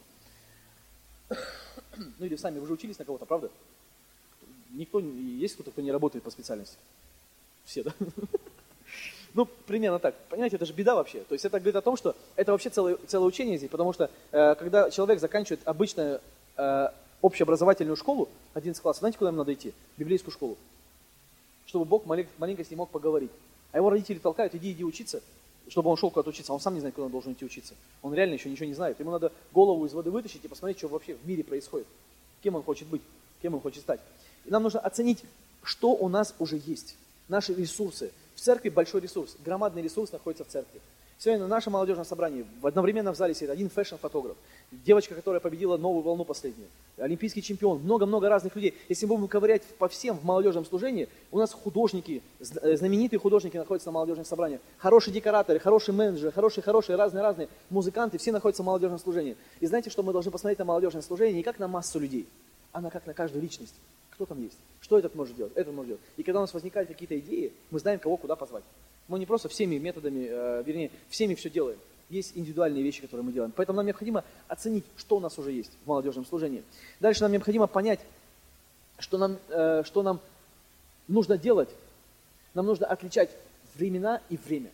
Ну или сами, вы же учились на кого-то, правда? Никто, есть кто-то, кто не работает по специальности? Все, да? Ну, примерно так. Понимаете, это же беда вообще. То есть это говорит о том, что это вообще целое, целое учение здесь, потому что э, когда человек заканчивает обычную э, общеобразовательную школу, одиннадцатый класс, знаете, куда ему надо идти? В библейскую школу. Чтобы Бог маленько с ним мог поговорить. А его родители толкают, иди, иди учиться, чтобы он шел куда-то учиться. А он сам не знает, куда он должен идти учиться. Он реально еще ничего не знает. Ему надо голову из воды вытащить и посмотреть, что вообще в мире происходит. Кем он хочет быть, кем он хочет стать. И нам нужно оценить, что у нас уже есть. Наши ресурсы. В церкви большой ресурс, громадный ресурс находится в церкви. Сегодня на нашем молодежном собрании одновременно в зале сидит один фэшн-фотограф, девочка, которая победила новую волну последнюю, олимпийский чемпион, много-много разных людей. Если мы будем ковырять по всем в молодежном служении, у нас художники, знаменитые художники находятся на молодежном собрании, хорошие декораторы, хорошие менеджеры, хорошие-хорошие, разные-разные музыканты, все находятся в молодежном служении. И знаете, что мы должны посмотреть на молодежное служение не как на массу людей, а на как на каждую личность. Кто там есть? Что этот может делать? Этот может делать. И когда у нас возникают какие-то идеи, мы знаем, кого куда позвать. Мы не просто всеми методами, э, вернее, всеми все делаем. Есть индивидуальные вещи, которые мы делаем. Поэтому нам необходимо оценить, что у нас уже есть в молодежном служении. Дальше нам необходимо понять, что нам, э, что нам нужно делать. Нам нужно отличать времена и время.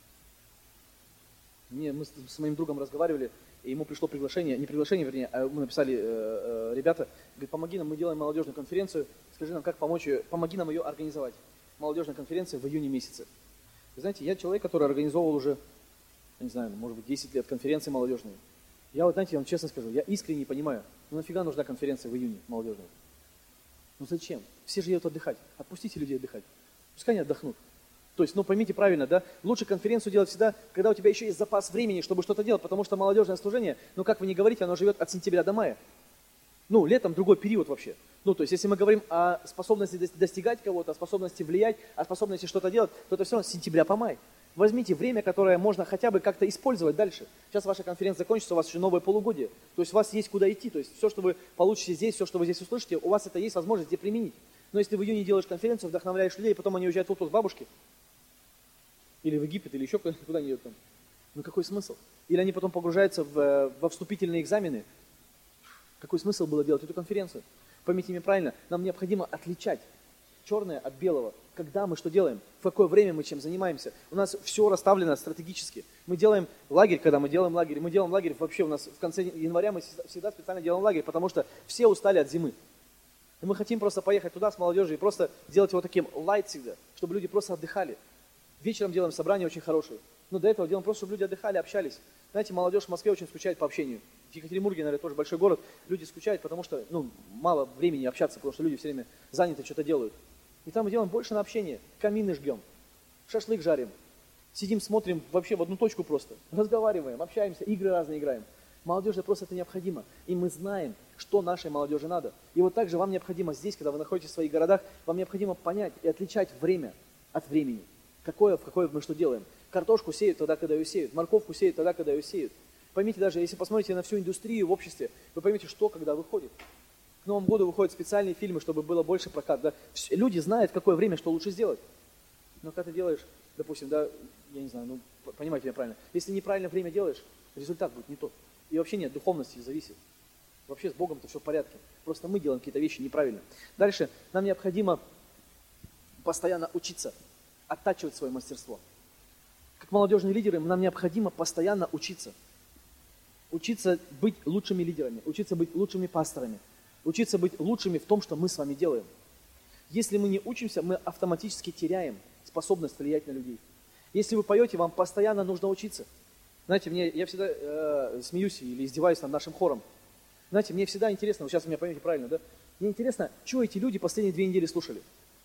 Мне, мы с, с моим другом разговаривали, и ему пришло приглашение, не приглашение, вернее, а мы написали, э, э, ребята, говорит, помоги нам, мы делаем молодежную конференцию, скажи нам, как помочь ее, помоги нам ее организовать. Молодежная конференция в июне месяце. Вы знаете, я человек, который организовывал уже, не знаю, может быть, десять лет конференции молодежные. Я вот, знаете, я вам честно скажу, я искренне не понимаю, ну нафига нужна конференция в июне молодежная? Ну зачем? Все же едут отдыхать. Отпустите людей отдыхать. Пускай они отдохнут. То есть, ну поймите правильно, да, лучше конференцию делать всегда, когда у тебя еще есть запас времени, чтобы что-то делать, потому что молодежное служение, ну как вы ни говорите, оно живет от сентября до мая. Ну, летом другой период вообще. Ну, то есть, если мы говорим о способности достигать кого-то, о способности влиять, о способности что-то делать, то это все равно с сентября по май. Возьмите время, которое можно хотя бы как-то использовать дальше. Сейчас ваша конференция закончится, у вас еще новое полугодие. То есть, у вас есть куда идти. То есть, все, что вы получите здесь, все, что вы здесь услышите, у вас это есть возможность где применить. Но если в июне делаешь конференцию, вдохновляешь людей, и потом они уезжают в отпуск к бабушке, или в Египет, или еще куда-нибудь, куда они идут там. Ну какой смысл? Или они потом погружаются в, во вступительные экзамены. Какой смысл было делать эту конференцию? Поймите меня правильно, нам необходимо отличать черное от белого. Когда мы что делаем, в какое время мы чем занимаемся. У нас все расставлено стратегически. Мы делаем лагерь, когда мы делаем лагерь. Мы делаем лагерь вообще у нас в конце января, мы всегда специально делаем лагерь, потому что все устали от зимы. И мы хотим просто поехать туда с молодежью и просто делать его таким light всегда, чтобы люди просто отдыхали. Вечером делаем собрания очень хорошие. Но до этого делаем просто, чтобы люди отдыхали, общались. Знаете, молодежь в Москве очень скучает по общению. В Екатеринбурге, наверное, тоже большой город. Люди скучают, потому что ну, мало времени общаться, потому что люди все время заняты, что-то делают. И там мы делаем больше на общение. Камины жгем, шашлык жарим. Сидим, смотрим вообще в одну точку просто. Разговариваем, общаемся, игры разные играем. Молодежи просто это необходимо. И мы знаем, что нашей молодежи надо. И вот также вам необходимо здесь, когда вы находитесь в своих городах, вам необходимо понять и отличать время от времени. Какое, в какое мы что делаем. Картошку сеют тогда, когда ее сеют. Морковку сеют тогда, когда ее сеют. Поймите даже, если посмотрите на всю индустрию в обществе, вы поймете, что когда выходит. К Новому году выходят специальные фильмы, чтобы было больше прокат. Да? Люди знают, в какое время что лучше сделать. Но когда ты делаешь, допустим, да, я не знаю, ну, понимаете меня правильно. Если неправильно время делаешь, результат будет не тот. И вообще нет, духовности зависит. Вообще с Богом-то все в порядке. Просто мы делаем какие-то вещи неправильно. Дальше нам необходимо постоянно учиться, оттачивать свое мастерство. Как молодежные лидеры нам необходимо постоянно учиться. Учиться быть лучшими лидерами, учиться быть лучшими пасторами, учиться быть лучшими в том, что мы с вами делаем. Если мы не учимся, мы автоматически теряем способность влиять на людей. Если вы поете, вам постоянно нужно учиться. Знаете, мне, я всегда э, смеюсь или издеваюсь над нашим хором. Знаете, мне всегда интересно, вы сейчас меня поймете правильно, да? Мне интересно, что эти люди последние две недели слушали.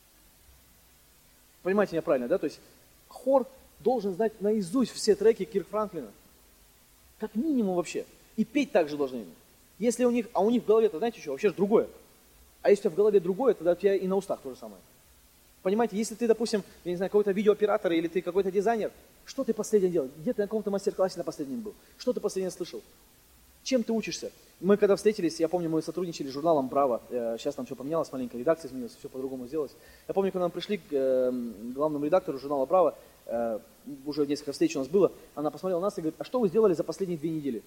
Понимаете меня правильно, да? То есть хор должен знать наизусть все треки Кирк Франклина. Как минимум вообще. И петь также должны. Если у них, а у них в голове-то, знаете что, вообще же другое. А если у тебя в голове другое, тогда у тебя и на устах то же самое. Понимаете, если ты, допустим, я не знаю, какой-то видеооператор или ты какой-то дизайнер, что ты последнее делал? Где ты на каком-то мастер-классе на последнем был? Что ты последнее слышал? Чем ты учишься? Мы когда встретились, я помню, мы сотрудничали с журналом «Браво». Сейчас там все поменялось, маленько редакция изменилась, все по-другому сделалось. Я помню, когда мы пришли к э, главному редактору журнала «Браво», э, уже несколько встреч у нас было, она посмотрела на нас и говорит: а что вы сделали за последние две недели?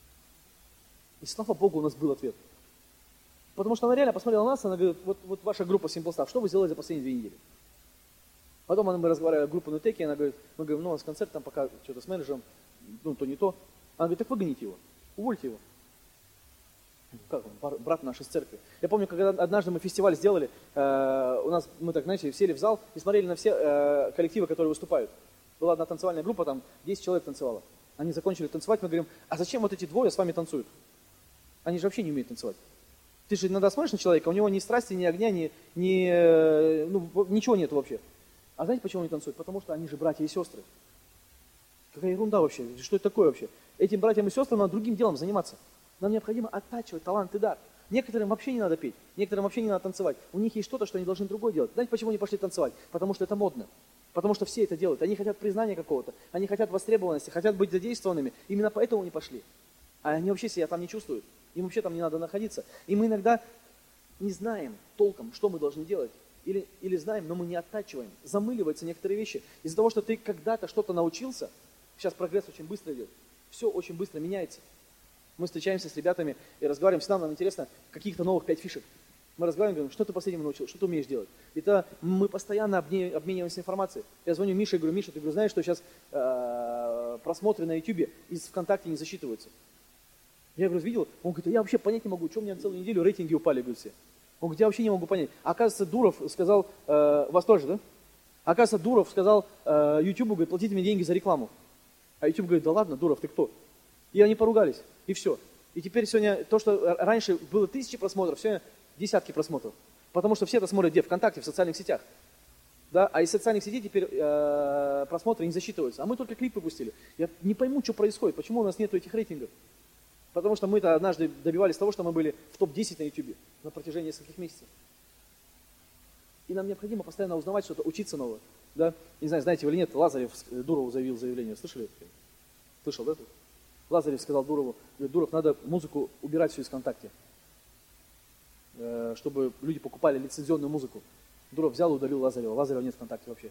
И слава Богу, у нас был ответ. Потому что она реально посмотрела на нас, она говорит: вот, вот ваша группа Simple Stuff, что вы сделали за последние две недели? Потом мы разговаривали о группе Нутеки, она говорит: мы говорим, ну у нас концерт, там пока что-то с менеджером, ну то не то. Она говорит: так выгоните его, увольте его. Как он? Брат наш из церкви. Я помню, когда однажды мы фестиваль сделали, э, у нас, мы так, знаете, сели в зал и смотрели на все э, коллективы, которые выступают. Была одна танцевальная группа, там десять человек танцевало. Они закончили танцевать, мы говорим: а зачем вот эти двое с вами танцуют? Они же вообще не умеют танцевать. Ты же иногда смотришь на человека, у него ни страсти, ни огня, ни, ни, э, ну, ничего нет вообще. А знаете, почему они танцуют? Потому что они же братья и сестры. Какая ерунда вообще, что это такое вообще? Этим братьям и сестрам надо другим делом заниматься. Нам необходимо оттачивать талант и дар. Некоторым вообще не надо петь, некоторым вообще не надо танцевать. У них есть что-то, что они должны другое делать. Знаете, почему они пошли танцевать? Потому что это модно. Потому что все это делают. Они хотят признания какого-то, они хотят востребованности, хотят быть задействованными. Именно поэтому они пошли. А они вообще себя там не чувствуют. Им вообще там не надо находиться. И мы иногда не знаем толком, что мы должны делать. Или, или знаем, но мы не оттачиваем. Замыливаются некоторые вещи. Из-за того, что ты когда-то что-то научился, сейчас прогресс очень быстро идет, все очень быстро меняется. Мы встречаемся с ребятами и разговариваем, всегда нам интересно каких-то новых пять фишек. Мы разговариваем, говорим: что ты последнему научил, что ты умеешь делать. Это мы постоянно обме- обмениваемся информацией. Я звоню Мише и говорю: Миша, ты говорю, знаешь, что сейчас э- просмотры на Ютубе из ВКонтакте не засчитываются? Я говорю: видел? Он говорит: а я вообще понять не могу, что у меня целую неделю рейтинги упали, говорит, все. Он говорит: я вообще не могу понять. А оказывается, Дуров сказал, э- вас тоже, да? Оказывается, Дуров сказал э- Ютубу, говорит: платите мне деньги за рекламу. А Ютуб говорит: да ладно, Дуров, ты кто? И они поругались, и все. И теперь сегодня то, что раньше было тысячи просмотров, сегодня десятки просмотров. Потому что все это смотрят где? ВКонтакте, в социальных сетях. Да? А из социальных сетей теперь э, просмотры не засчитываются. А мы только клип выпустили. Я не пойму, что происходит, почему у нас нету этих рейтингов. Потому что мы-то однажды добивались того, что мы были в топ десять на Ютубе на протяжении нескольких месяцев. И нам необходимо постоянно узнавать что-то, учиться новое. Да? Не знаю, знаете вы или нет, Лазарев Дурову заявил заявление. Слышали? Слышал, да? Лазарев сказал Дурову: Дуров, надо музыку убирать всю из ВКонтакте, чтобы люди покупали лицензионную музыку. Дуров взял и удалил Лазарева. Лазарева нет ВКонтакте вообще.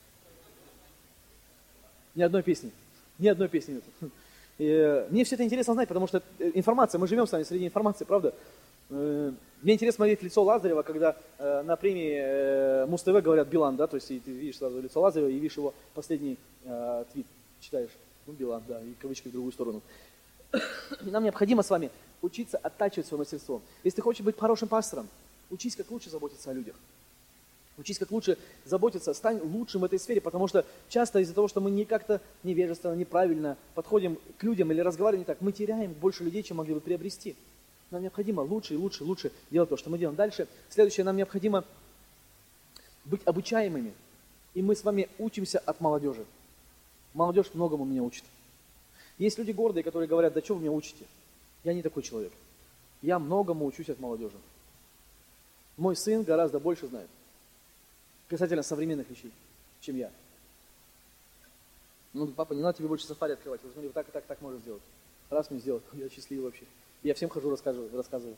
Ни одной песни. Ни одной песни нет. И мне все это интересно знать, потому что информация, мы живем с вами среди информации, правда? Мне интересно смотреть лицо Лазарева, когда на премии Муз-ТВ говорят Билан, да, то есть ты видишь сразу лицо Лазарева и видишь его последний э, твит, читаешь. Ну, Билан, да, и кавычки в другую сторону. Нам необходимо с вами учиться оттачивать свое мастерство. Если ты хочешь быть хорошим пастором, учись, как лучше заботиться о людях. Учись, как лучше заботиться, стань лучшим в этой сфере, потому что часто из-за того, что мы не как-то невежественно, неправильно подходим к людям или разговариваем не так, мы теряем больше людей, чем могли бы приобрести. Нам необходимо лучше и лучше и лучше делать то, что мы делаем. Дальше, следующее, нам необходимо быть обучаемыми. И мы с вами учимся от молодежи. Молодежь многому меня учит. Есть люди гордые, которые говорят: да что вы меня учите? Я не такой человек. Я многому учусь от молодежи. Мой сын гораздо больше знает касательно современных вещей, чем я. Ну, папа, не надо тебе больше сафари открывать. Вот смотри, вот так и так, так можно сделать. Раз мне сделать, я счастливый вообще. Я всем хожу, рассказываю, рассказываю.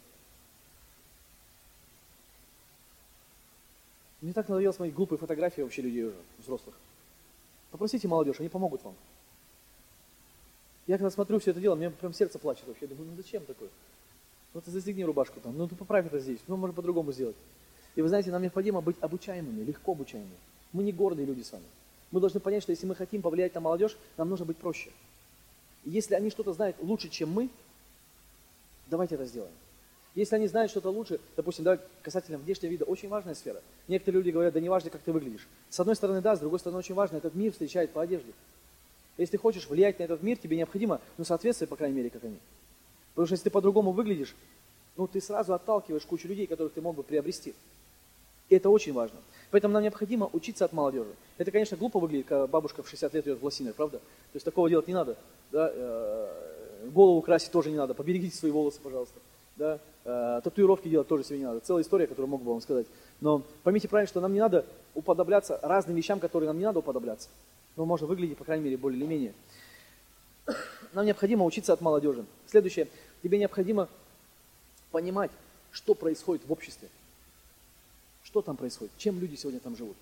Мне так надоело смотреть глупые фотографии вообще людей уже, взрослых. Попросите молодежь, они помогут вам. Я когда смотрю все это дело, мне прям сердце плачет вообще. Я думаю: ну зачем такое? Ну ты застегни рубашку там, ну ты поправь это здесь, ну можно по-другому сделать. И вы знаете, нам необходимо быть обучаемыми, легко обучаемыми. Мы не гордые люди с вами. Мы должны понять, что если мы хотим повлиять на молодежь, нам нужно быть проще. И если они что-то знают лучше, чем мы, давайте это сделаем. Если они знают что-то лучше, допустим, да, касательно внешнего вида, очень важная сфера. Некоторые люди говорят: да не важно, как ты выглядишь. С одной стороны, да, с другой стороны, очень важно, этот мир встречает по одежде. Если ты хочешь влиять на этот мир, тебе необходимо, ну, соответствовать, по крайней мере, как они. Потому что если ты по-другому выглядишь, ну, ты сразу отталкиваешь кучу людей, которых ты мог бы приобрести. И это очень важно. Поэтому нам необходимо учиться от молодежи. Это, конечно, глупо выглядит, когда бабушка в шестьдесят лет идет в лосинах, правда? То есть такого делать не надо. Да? Голову красить тоже не надо. Поберегите свои волосы, пожалуйста. Да? Татуировки делать тоже себе не надо. Целая история, которую мог бы вам сказать. Но поймите правильно, что нам не надо уподобляться разным вещам, которые нам не надо уподобляться. Но можно выглядеть, по крайней мере, более или менее. Нам необходимо учиться от молодежи. Следующее. Тебе необходимо понимать, что происходит в обществе. Что там происходит? Чем люди сегодня там живут?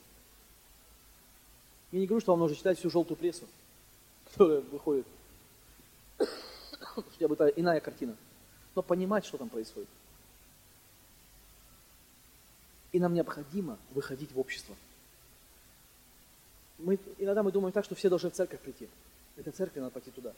Я не говорю, что вам нужно читать всю желтую прессу, которая выходит. Хотя бы это иная картина. Но понимать, что там происходит. И нам необходимо выходить в общество. Мы, иногда мы думаем так, что все должны в церковь прийти. Это церкви, надо пойти туда.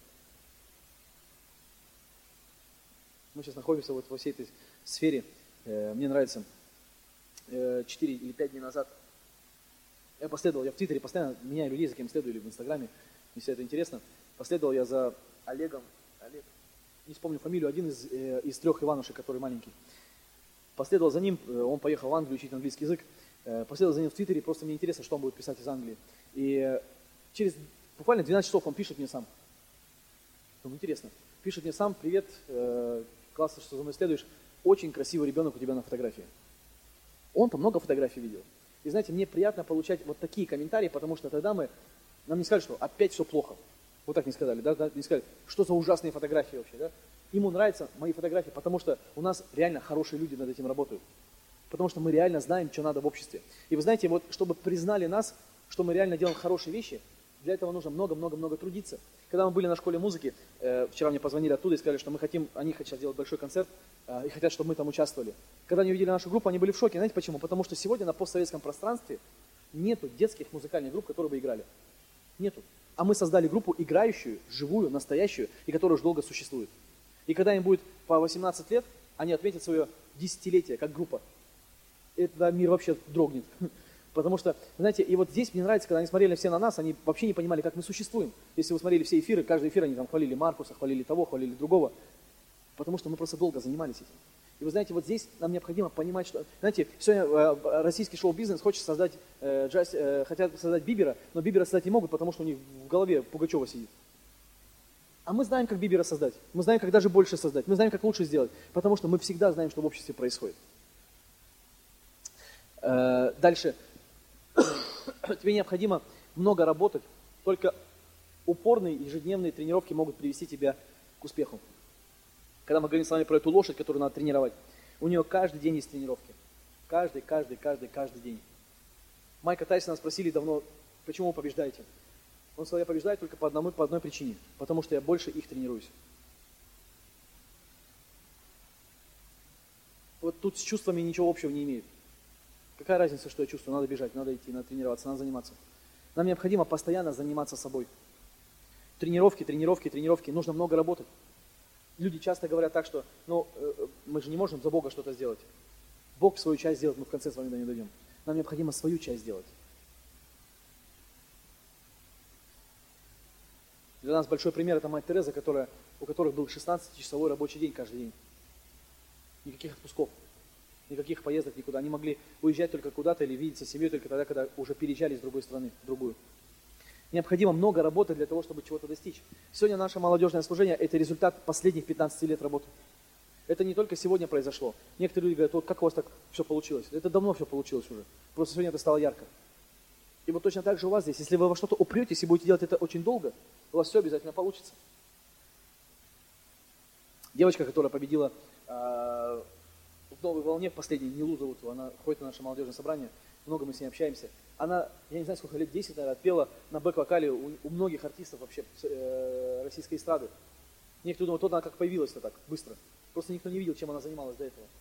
Мы сейчас находимся вот во всей этой сфере. Мне нравится, четыре или пять дней назад я последовал, я в Твиттере постоянно меняю людей, за кем следую, или в Инстаграме, мне все это интересно. Последовал я за Олегом, Олег, не вспомню фамилию, один из, из трех Иванушек, который маленький. Последовал за ним, он поехал в Англию учить английский язык. Последовал за ним в Твиттере, просто мне интересно, что он будет писать из Англии. И через буквально двенадцать часов он пишет мне сам. Думаю, интересно. Пишет мне сам: привет, классно, что за мной следуешь. Очень красивый ребенок у тебя на фотографии. Он там много фотографий видел. И знаете, мне приятно получать вот такие комментарии, потому что тогда мы, нам не сказали, что опять все плохо. Вот так не сказали, да? Не сказали, что за ужасные фотографии вообще, да? Ему нравятся мои фотографии, потому что у нас реально хорошие люди над этим работают. Потому что мы реально знаем, что надо в обществе. И вы знаете, вот чтобы признали нас, что мы реально делаем хорошие вещи, для этого нужно много-много-много трудиться. Когда мы были на школе музыки, э, вчера мне позвонили оттуда и сказали, что мы хотим, они хотят делать большой концерт э, и хотят, чтобы мы там участвовали. Когда они увидели нашу группу, они были в шоке. Знаете почему? Потому что сегодня на постсоветском пространстве нету детских музыкальных групп, которые бы играли. Нету. А мы создали группу играющую, живую, настоящую, и которая уже долго существует. И когда им будет по восемнадцать лет, они отметят свое десятилетие как группа. Это мир вообще дрогнет. Потому что, знаете, и вот здесь мне нравится, когда они смотрели все на нас, они вообще не понимали, как мы существуем. Если вы смотрели все эфиры, каждый эфир они там хвалили Маркуса, хвалили того, хвалили другого. Потому что мы просто долго занимались этим. И вы знаете, вот здесь нам необходимо понимать, что, знаете, сегодня э, российский шоу-бизнес хочет создать, э, джаз, э, хотят создать Бибера, но Бибера создать не могут, потому что у них в голове Пугачева сидит. А мы знаем, как Бибера создать. Мы знаем, как даже больше создать. Мы знаем, как лучше сделать. Потому что мы всегда знаем, что в обществе происходит. Э, дальше. Тебе необходимо много работать. Только упорные ежедневные тренировки могут привести тебя к успеху. Когда мы говорим с вами про эту лошадь, которую надо тренировать, у нее каждый день есть тренировки. Каждый, каждый, каждый, каждый день. Майка Тайсона спросили давно, почему вы побеждаете? Он сказал, я побеждаю только по, одному, по одной причине. Потому что я больше их тренируюсь. Вот тут с чувствами ничего общего не имеет. Какая разница, что я чувствую? Надо бежать, надо идти, надо тренироваться, надо заниматься. Нам необходимо постоянно заниматься собой. Тренировки, тренировки, тренировки. Нужно много работать. Люди часто говорят так, что ну, мы же не можем за Бога что-то сделать. Бог свою часть сделает, мы в конце с вами до не дойдем. Нам необходимо свою часть сделать. Для нас большой пример – это мать Тереза, которая, у которых был шестнадцатичасовой рабочий день каждый день. Никаких отпусков, никаких поездок никуда. Они могли уезжать только куда-то или видеться с семьей только тогда, когда уже переезжали с другой страны в другую. Необходимо много работать для того, чтобы чего-то достичь. Сегодня наше молодежное служение – это результат последних пятнадцати лет работы. Это не только сегодня произошло. Некоторые люди говорят, вот как у вас так все получилось? Это давно все получилось уже. Просто сегодня это стало ярко. И вот точно так же у вас здесь. Если вы во что-то упретесь и будете делать это очень долго, у вас все обязательно получится. Девочка, которая победила э, в новой волне, в последней, Нилу зовут его, она ходит на наше молодежное собрание, много мы с ней общаемся. Она, я не знаю, сколько лет, десять, наверное, отпела на бэк-вокале у, у многих артистов вообще э, российской эстрады. Некоторые думают, вот она как появилась-то так быстро. Просто никто не видел, чем она занималась до этого.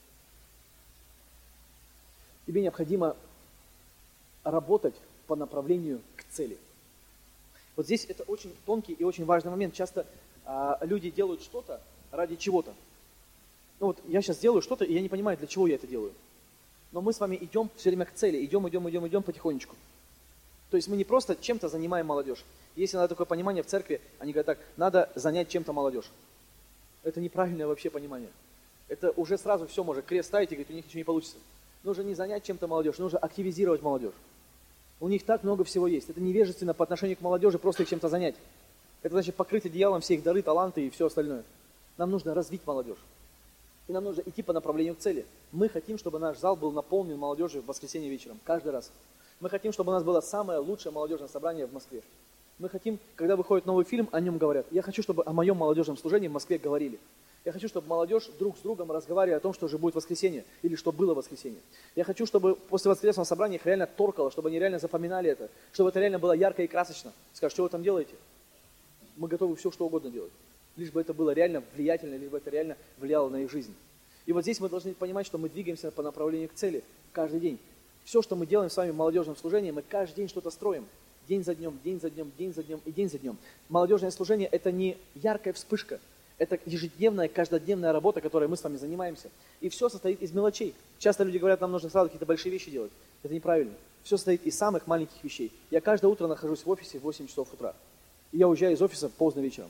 Тебе необходимо работать по направлению к цели. Вот здесь это очень тонкий и очень важный момент. Часто а, люди делают что-то ради чего-то. Ну вот я сейчас делаю что-то, и я не понимаю, для чего я это делаю. Но мы с вами идем все время к цели. Идем, идем, идем, идем потихонечку. То есть мы не просто чем-то занимаем молодежь. Если надо такое понимание в церкви, они говорят так, надо занять чем-то молодежь. Это неправильное вообще понимание. Это уже сразу все может крест ставить и говорить, у них ничего не получится. Нужно не занять чем-то молодежь, нужно активизировать молодежь. У них так много всего есть. Это невежественно по отношению к молодежи просто их чем-то занять. Это значит покрыть одеялом все их дары, таланты и все остальное. Нам нужно развить молодежь. И нам нужно идти по направлению к цели. Мы хотим, чтобы наш зал был наполнен молодежью в воскресенье вечером, каждый раз. Мы хотим, чтобы у нас было самое лучшее молодежное собрание в Москве. Мы хотим, когда выходит новый фильм, о нем говорят. Я хочу, чтобы о моем молодежном служении в Москве говорили. Я хочу, чтобы молодежь друг с другом разговаривала о том, что уже будет воскресенье, или что было воскресенье. Я хочу, чтобы после воскресного собрания их реально торкало, чтобы они реально запоминали это, чтобы это реально было ярко и красочно. Скажешь, что вы там делаете? Мы готовы все, что угодно делать. Лишь бы это было реально влиятельно, лишь бы это реально влияло на их жизнь. И вот здесь мы должны понимать, что мы двигаемся по направлению к цели каждый день. Все, что мы делаем с вами в молодежном служении, мы каждый день что-то строим. День за днем, день за днем, день за днем и день за днем. Молодежное служение – это не яркая вспышка. Это ежедневная, каждодневная работа, которой мы с вами занимаемся. И все состоит из мелочей. Часто люди говорят, нам нужно сразу какие-то большие вещи делать. Это неправильно. Все состоит из самых маленьких вещей. Я каждое утро нахожусь в офисе в восемь часов утра. И я уезжаю из офиса поздно вечером.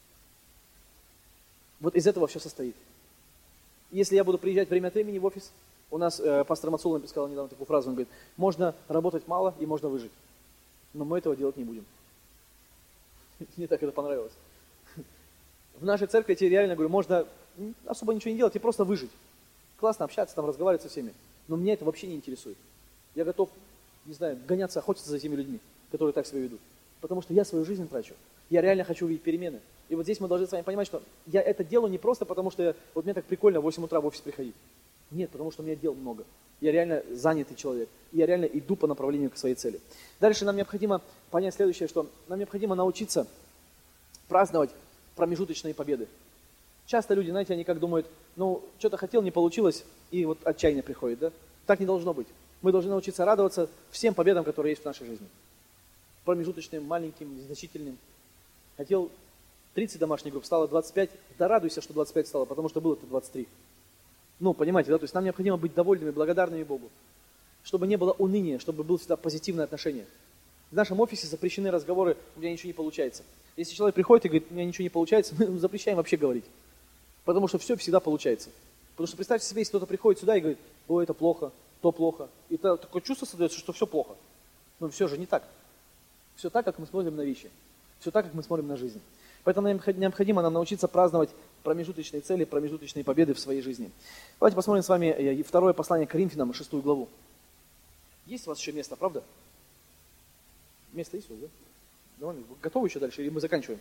Вот из этого все состоит. Если я буду приезжать время от времени в офис, у нас э, пастор Мацул написал недавно такую фразу, он говорит, можно работать мало и можно выжить. Но мы этого делать не будем. Мне так это понравилось. В нашей церкви я тебе реально говорю, можно особо ничего не делать и просто выжить. Классно общаться, там разговаривать со всеми. Но меня это вообще не интересует. Я готов, не знаю, гоняться, охотиться за теми людьми, которые так себя ведут. Потому что я свою жизнь трачу. Я реально хочу увидеть перемены. И вот здесь мы должны с вами понимать, что я это делаю не просто потому, что я, вот мне так прикольно в восемь утра в офис приходить. Нет, потому что у меня дел много. Я реально занятый человек. И я реально иду по направлению к своей цели. Дальше нам необходимо понять следующее, что нам необходимо научиться праздновать промежуточные победы. Часто люди, знаете, они как думают, ну, что-то хотел, не получилось, и вот отчаяние приходит, да? Так не должно быть. Мы должны научиться радоваться всем победам, которые есть в нашей жизни. Промежуточным, маленьким, незначительным. Хотел тридцать домашних групп, стало двадцать пять, да радуйся, что двадцать пять стало, потому что было-то двадцать три. Ну, понимаете, да? То есть нам необходимо быть довольными, благодарными Богу. Чтобы не было уныния, чтобы было всегда позитивное отношение. В нашем офисе запрещены разговоры, у меня ничего не получается. Если человек приходит и говорит, у меня ничего не получается, мы запрещаем вообще говорить. Потому что все всегда получается. Потому что представьте себе, если кто-то приходит сюда и говорит, ой, это плохо, то плохо. И то, такое чувство создается, что все плохо. Но все же не так. Все так, как мы смотрим на вещи. Все так, как мы смотрим на жизнь. Поэтому необходимо нам научиться праздновать промежуточные цели, промежуточные победы в своей жизни. Давайте посмотрим с вами второе послание к Коринфянам, шестую главу. Есть у вас еще место, правда? Место есть у вас, да? Давай, готовы еще дальше, или мы заканчиваем?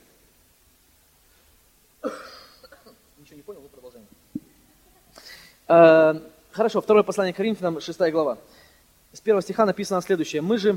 Ничего не понял, мы продолжаем. А, хорошо, второе послание к Коринфянам, шестая глава. С первого стиха написано следующее. «Мы же,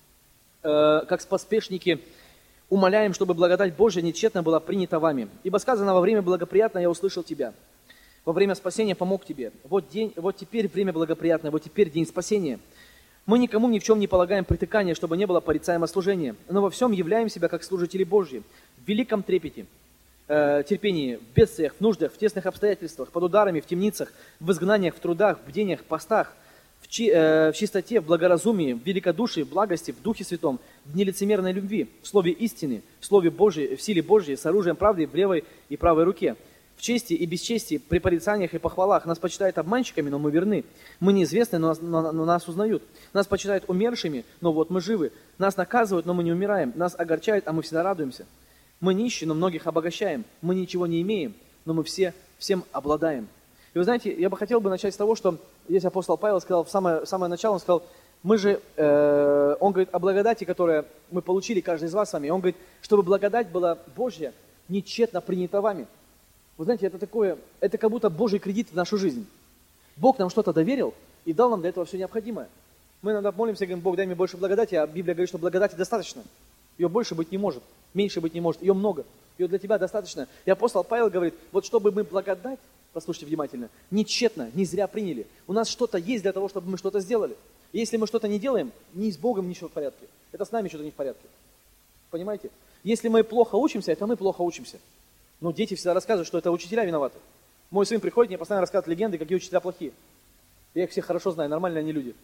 э, как поспешники, умоляем, чтобы благодать Божья нечетно была принята вами. Ибо сказано, во время благоприятное я услышал тебя. Во время спасения помог тебе. Вот, день, вот теперь время благоприятное, вот теперь день спасения. Мы никому ни в чем не полагаем притыкания, чтобы не было порицаемо служения, но во всем являем себя как служители Божьи, в великом трепете, э, терпении, в бедствиях, в нуждах, в тесных обстоятельствах, под ударами, в темницах, в изгнаниях, в трудах, в бдениях, в постах, в, чи, э, в чистоте, в благоразумии, в великодушии, в благости, в Духе Святом, в нелицемерной любви, в слове истины, в слове Божьей, в силе Божьей, с оружием правды в левой и правой руке. В чести и бесчестии, при порицаниях и похвалах. Нас почитают обманщиками, но мы верны. Мы неизвестны, но нас, но, но нас узнают. Нас почитают умершими, но вот мы живы. Нас наказывают, но мы не умираем. Нас огорчают, а мы всегда радуемся. Мы нищие, но многих обогащаем. Мы ничего не имеем, но мы все всем обладаем». И вы знаете, я бы хотел бы начать с того, что здесь апостол Павел сказал, в самое, в самое начало он сказал, мы же, э, он говорит о благодати, которую мы получили, каждый из вас с вами. Он говорит, чтобы благодать была Божья, нечетно принята вами. Вы знаете, это такое, это как будто Божий кредит в нашу жизнь. Бог нам что-то доверил и дал нам для этого все необходимое. Мы иногда молимся и говорим, Бог, дай мне больше благодати, а Библия говорит, что благодати достаточно. Ее больше быть не может, меньше быть не может, ее много. Ее для тебя достаточно. И апостол Павел говорит, вот чтобы мы благодать, послушайте внимательно, не тщетно, не зря приняли. У нас что-то есть для того, чтобы мы что-то сделали. И если мы что-то не делаем, ни с Богом ничего в порядке. Это с нами что-то не в порядке. Понимаете? Если мы плохо учимся, это мы плохо учимся. Но дети всегда рассказывают, что это учителя виноваты. Мой сын приходит, мне постоянно рассказывает легенды, какие учителя плохие. Я их всех хорошо знаю, нормальные они люди.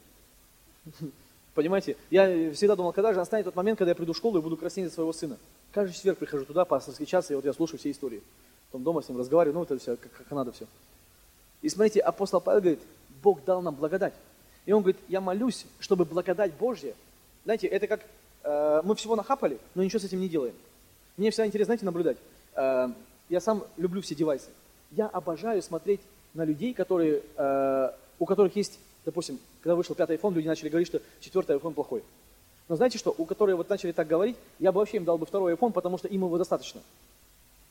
Понимаете? Я всегда думал, когда же настанет тот момент, когда я приду в школу и буду краснеть за своего сына. Каждый четверг прихожу туда, пасторский час, и вот я слушаю все истории. Потом дома с ним разговариваю, ну это все, как, как надо все. И смотрите, апостол Павел говорит, Бог дал нам благодать. И он говорит, я молюсь, чтобы благодать Божья, знаете, это как э, мы всего нахапали, но ничего с этим не делаем. Мне всегда интересно, знаете, наблюдать. Э, я сам люблю все девайсы. Я обожаю смотреть на людей, которые, э, у которых есть, допустим, когда вышел пятый iPhone, люди начали говорить, что четвертый iPhone плохой. Но знаете что, у которых вот начали так говорить, я бы вообще им дал бы второй iPhone, потому что им его достаточно.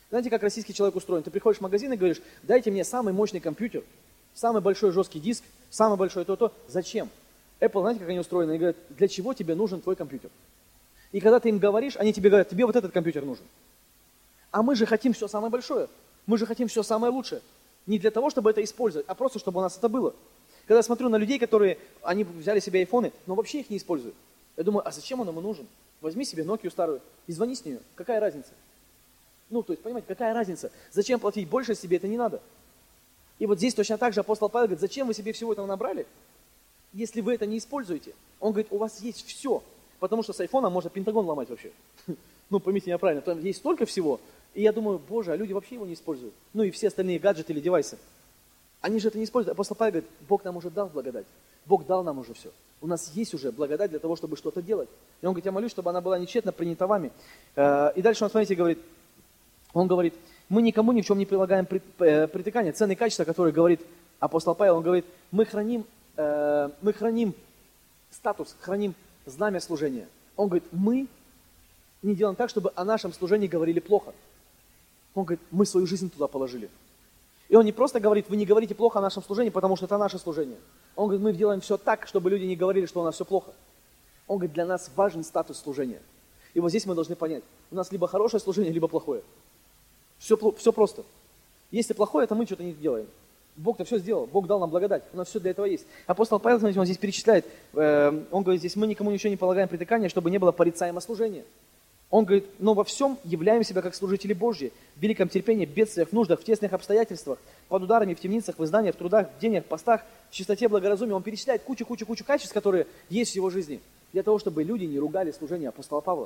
Знаете, как российский человек устроен? Ты приходишь в магазин и говоришь, дайте мне самый мощный компьютер, самый большой жесткий диск, самый большой то-то. Зачем? Apple, знаете, как они устроены? Они говорят, для чего тебе нужен твой компьютер? И когда ты им говоришь, они тебе говорят, тебе вот этот компьютер нужен. А мы же хотим все самое большое. Мы же хотим все самое лучшее. Не для того, чтобы это использовать, а просто, чтобы у нас это было. Когда я смотрю на людей, которые, они взяли себе айфоны, но вообще их не используют. Я думаю, а зачем он ему нужен? Возьми себе Nokia старую и звони с нее. Какая разница? Ну, то есть, понимаете, какая разница? Зачем платить больше, себе это не надо? И вот здесь точно так же апостол Павел говорит, зачем вы себе всего этого набрали, если вы это не используете? Он говорит, у вас есть все, потому что с айфона можно Пентагон ломать вообще. Ну, поймите меня правильно, там есть столько всего, и я думаю, боже, а люди вообще его не используют. Ну и все остальные гаджеты или девайсы. Они же это не используют. Апостол Павел говорит, Бог нам уже дал благодать. Бог дал нам уже все. У нас есть уже благодать для того, чтобы что-то делать. И он говорит, я молюсь, чтобы она была нечетно принята вами. И дальше он, смотрите, говорит, он говорит, мы никому ни в чем не прилагаем притыкания. Ценные качества, которые говорит апостол Павел, он говорит, мы храним, мы храним статус, храним знамя служения. Он говорит, мы не делаем так, чтобы о нашем служении говорили плохо. Он говорит, мы свою жизнь туда положили. И он не просто говорит, вы не говорите плохо о нашем служении, потому что это наше служение. Он говорит, мы делаем все так, чтобы люди не говорили, что у нас все плохо. Он говорит, для нас важен статус служения. И вот здесь мы должны понять, у нас либо хорошее служение, либо плохое. Все, все просто. Если плохое, то мы что-то не делаем. Бог-то все сделал, Бог дал нам благодать, у нас все для этого есть. Апостол Павел, смотрите, он здесь перечисляет, э, он говорит, здесь мы никому ничего не полагаем притыкания, чтобы не было порицаемо служения. Он говорит, но во всем являем себя как служители Божьи, в великом терпении, в бедствиях, в нуждах, в тесных обстоятельствах, под ударами, в темницах, в изданиях, в трудах, в деньях, в постах, в чистоте, благоразумии. Он перечисляет кучу-кучу-кучу качеств, которые есть в его жизни, для того, чтобы люди не ругали служение апостола Павла.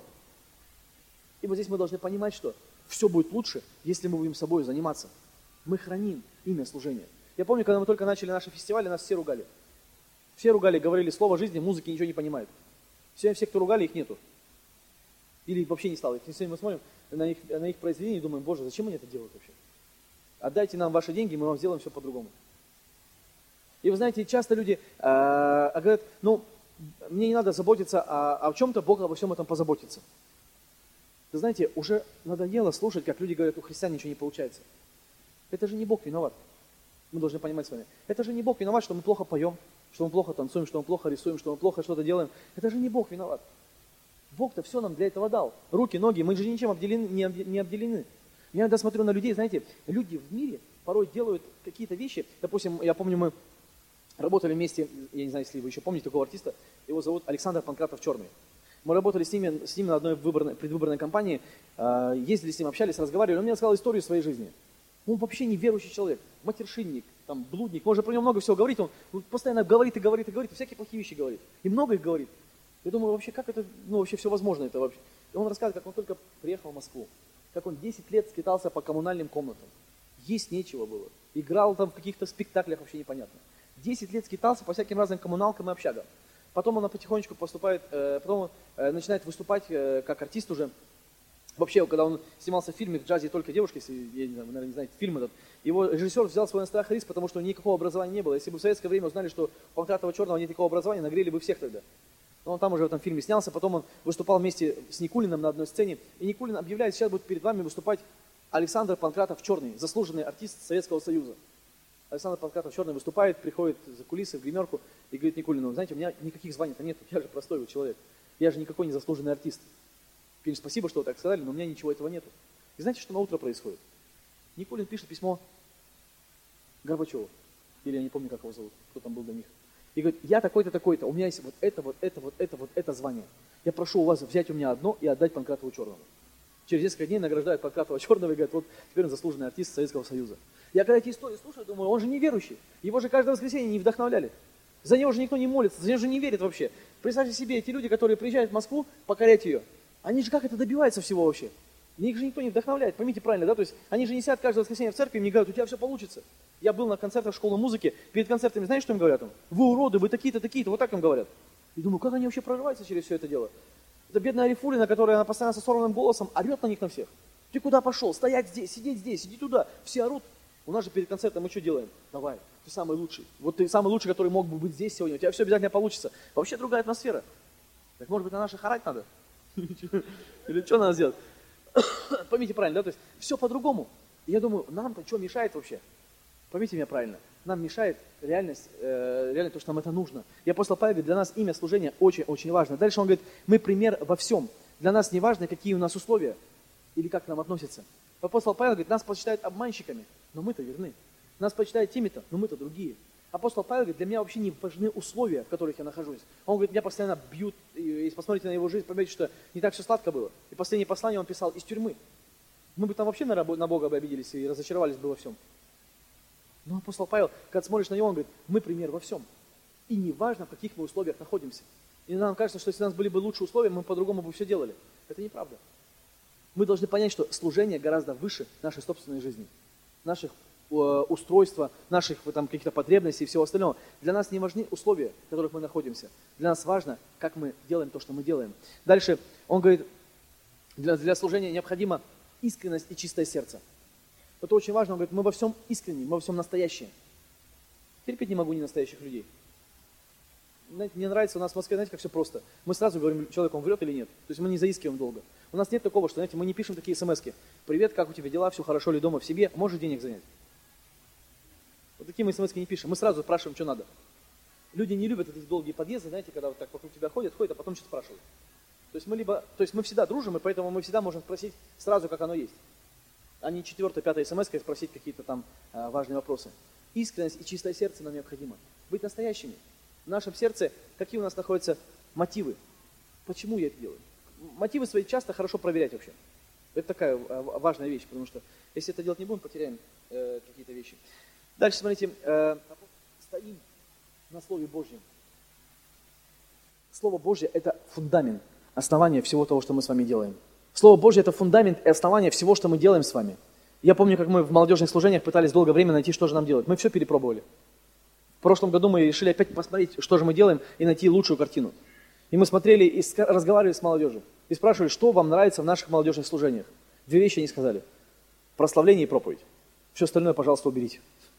И вот здесь мы должны понимать, что все будет лучше, если мы будем собой заниматься. Мы храним имя служения. Я помню, когда мы только начали наши фестивали, нас все ругали. Все ругали, говорили слово жизни, музыки ничего не понимают. Все, все, кто ругали, их нету. Или вообще не стало. И сегодня мы смотрим на их, на их произведения и думаем, боже, зачем они это делают вообще? Отдайте нам ваши деньги, мы вам сделаем все по-другому. И вы знаете, часто люди э, говорят, ну, мне не надо заботиться о, о чем-то, Бог обо всем этом позаботится. Вы знаете, уже надоело слушать, как люди говорят, у христиан ничего не получается. Это же не Бог виноват. Мы должны понимать с вами. Это же не Бог виноват, что мы плохо поем, что мы плохо танцуем, что мы плохо рисуем, что мы плохо что-то делаем. Это же не Бог виноват. Бог-то все нам для этого дал. Руки, ноги, мы же ничем обделены, не, обде, не обделены. Я иногда смотрю на людей, знаете, люди в мире порой делают какие-то вещи. Допустим, я помню, мы работали вместе, я не знаю, если вы еще помните такого артиста, его зовут Александр Панкратов-Черный. Мы работали с ним, с ним на одной выборной, предвыборной кампании, ездили с ним, общались, разговаривали. Он мне рассказал историю своей жизни. Он вообще не верующий человек, матершинник, там, блудник. Можно про него много всего говорить. Он постоянно говорит и говорит и говорит, и всякие плохие вещи говорит. И много их говорит. Я думаю, вообще, как это, ну, вообще все возможно это вообще. И он рассказывает, как он только приехал в Москву, как он десять лет скитался по коммунальным комнатам. Есть нечего было. Играл там в каких-то спектаклях, вообще непонятно. десять лет скитался по всяким разным коммуналкам и общагам. Потом он потихонечку поступает, э, потом он э, начинает выступать э, как артист уже. Вообще, когда он снимался в фильме «В джазе только девушки», если, я не знаю, вы, наверное, не знаете, фильм этот, его режиссер взял свой на страх и риск, потому что никакого образования не было. Если бы в советское время узнали, что у Панкратова-Черного нет никакого образования, нагрели бы всех тогда. Но он там уже в этом фильме снялся, потом он выступал вместе с Никулиным на одной сцене. И Никулин объявляет, сейчас будет перед вами выступать Александр Панкратов-Черный, заслуженный артист Советского Союза. Александр Панкратов-Черный выступает, приходит за кулисы, в гримерку и говорит Никулину, знаете, у меня никаких званий-то нет, я же простой вот человек, я же никакой не заслуженный артист. Конечно, спасибо, что вы так сказали, но у меня ничего этого нету. И знаете, что на утро происходит? Никулин пишет письмо Горбачеву, или я не помню, как его зовут, кто там был до них. И говорит, я такой-то, такой-то, у меня есть вот это, вот это, вот это, вот это звание. Я прошу у вас взять у меня одно и отдать Панкратову-Черному. Через несколько дней награждают Панкратова-Черного и говорят, вот теперь он заслуженный артист Советского Союза. Я когда эти истории слушаю, думаю, он же не верующий. Его же каждое воскресенье не вдохновляли. За него же никто не молится, за него же не верит вообще. Представьте себе, эти люди, которые приезжают в Москву покорять ее, они же как это добиваются всего вообще? Их же никто не вдохновляет, поймите правильно, да? То есть они же не сидят каждое воскресенье в церкви и мне говорят, у тебя все получится. Я был на концертах школы музыки, перед концертами, знаете, что им говорят? Вы уроды, вы такие-то, такие-то, вот так им говорят. И думаю, как они вообще прорываются через все это дело? Это бедная Арифулина, которая она постоянно со сорванным голосом орет на них на всех. Ты куда пошел? Стоять здесь, сидеть здесь, иди туда. Все орут. У нас же перед концертом мы что делаем? Давай, ты самый лучший. Вот ты самый лучший, который мог бы быть здесь сегодня. У тебя все обязательно получится. Вообще другая атмосфера. Так может быть на наших орать надо? Или что надо сделать? Поймите правильно, да, то есть все по-другому. И я думаю, нам-то что мешает вообще? Поймите меня правильно. Нам мешает реальность, э, реально то, что нам это нужно. И апостол Павел говорит, для нас имя служения очень-очень важно. Дальше он говорит, мы пример во всем. Для нас не важно, какие у нас условия или как к нам относятся. Апостол Павел говорит, нас почитают обманщиками, но мы-то верны. Нас почитают теми-то, но мы-то другие. Апостол Павел говорит, для меня вообще не важны условия, в которых я нахожусь. Он говорит, меня постоянно бьют, и если посмотрите на его жизнь, поймете, что не так все сладко было. И последнее послание он писал из тюрьмы. Мы бы там вообще на, рабо- на Бога бы обиделись и разочаровались бы во всем. Но апостол Павел, когда смотришь на него, он говорит, мы пример во всем. И не важно, в каких мы условиях находимся. И нам кажется, что если у нас были бы лучшие условия, мы по-другому бы все делали. Это неправда. Мы должны понять, что служение гораздо выше нашей собственной жизни, наших э, устройства, наших там, каких-то потребностей и всего остального. Для нас не важны условия, в которых мы находимся. Для нас важно, как мы делаем то, что мы делаем. Дальше он говорит, для, для служения необходима искренность и чистое сердце. Это очень важно. Он говорит, мы во всем искренние, мы во всем настоящие. Терпеть не могу ненастоящих людей. Знаете, мне нравится у нас в Москве, знаете, как все просто. Мы сразу говорим человеку, он врет или нет. То есть мы не заискиваем долго. У нас нет такого, что, знаете, мы не пишем такие смс-ки. Привет, как у тебя дела, все хорошо ли дома, в себе, можешь денег занять? Вот такие мы смс-ки не пишем. Мы сразу спрашиваем, что надо. Люди не любят эти долгие подъезды, знаете, когда вот так вокруг тебя ходят, ходят, а потом что-то спрашивают. То есть мы либо, то есть мы всегда дружим, и поэтому мы всегда можем спросить сразу, как оно есть. А не четвертая, пятая смс-ка и спросить какие-то там а, важные вопросы. Искренность и чистое сердце нам необходимо. Быть настоящими. В нашем сердце какие у нас находятся мотивы? Почему я это делаю? Мотивы свои часто хорошо проверять вообще. Это такая важная вещь, потому что если это делать не будем, потеряем э, какие-то вещи. Дальше, смотрите, э, стоим на Слове Божьем. Слово Божье – это фундамент, основание всего того, что мы с вами делаем. Слово Божье – это фундамент и основание всего, что мы делаем с вами. Я помню, как мы в молодежных служениях пытались долгое время найти, что же нам делать. Мы все перепробовали. В прошлом году мы решили опять посмотреть, что же мы делаем, и найти лучшую картину. И мы смотрели и разговаривали с молодежью. И спрашивали, что вам нравится в наших молодежных служениях. Две вещи они сказали. Прославление и проповедь. Все остальное, пожалуйста, уберите.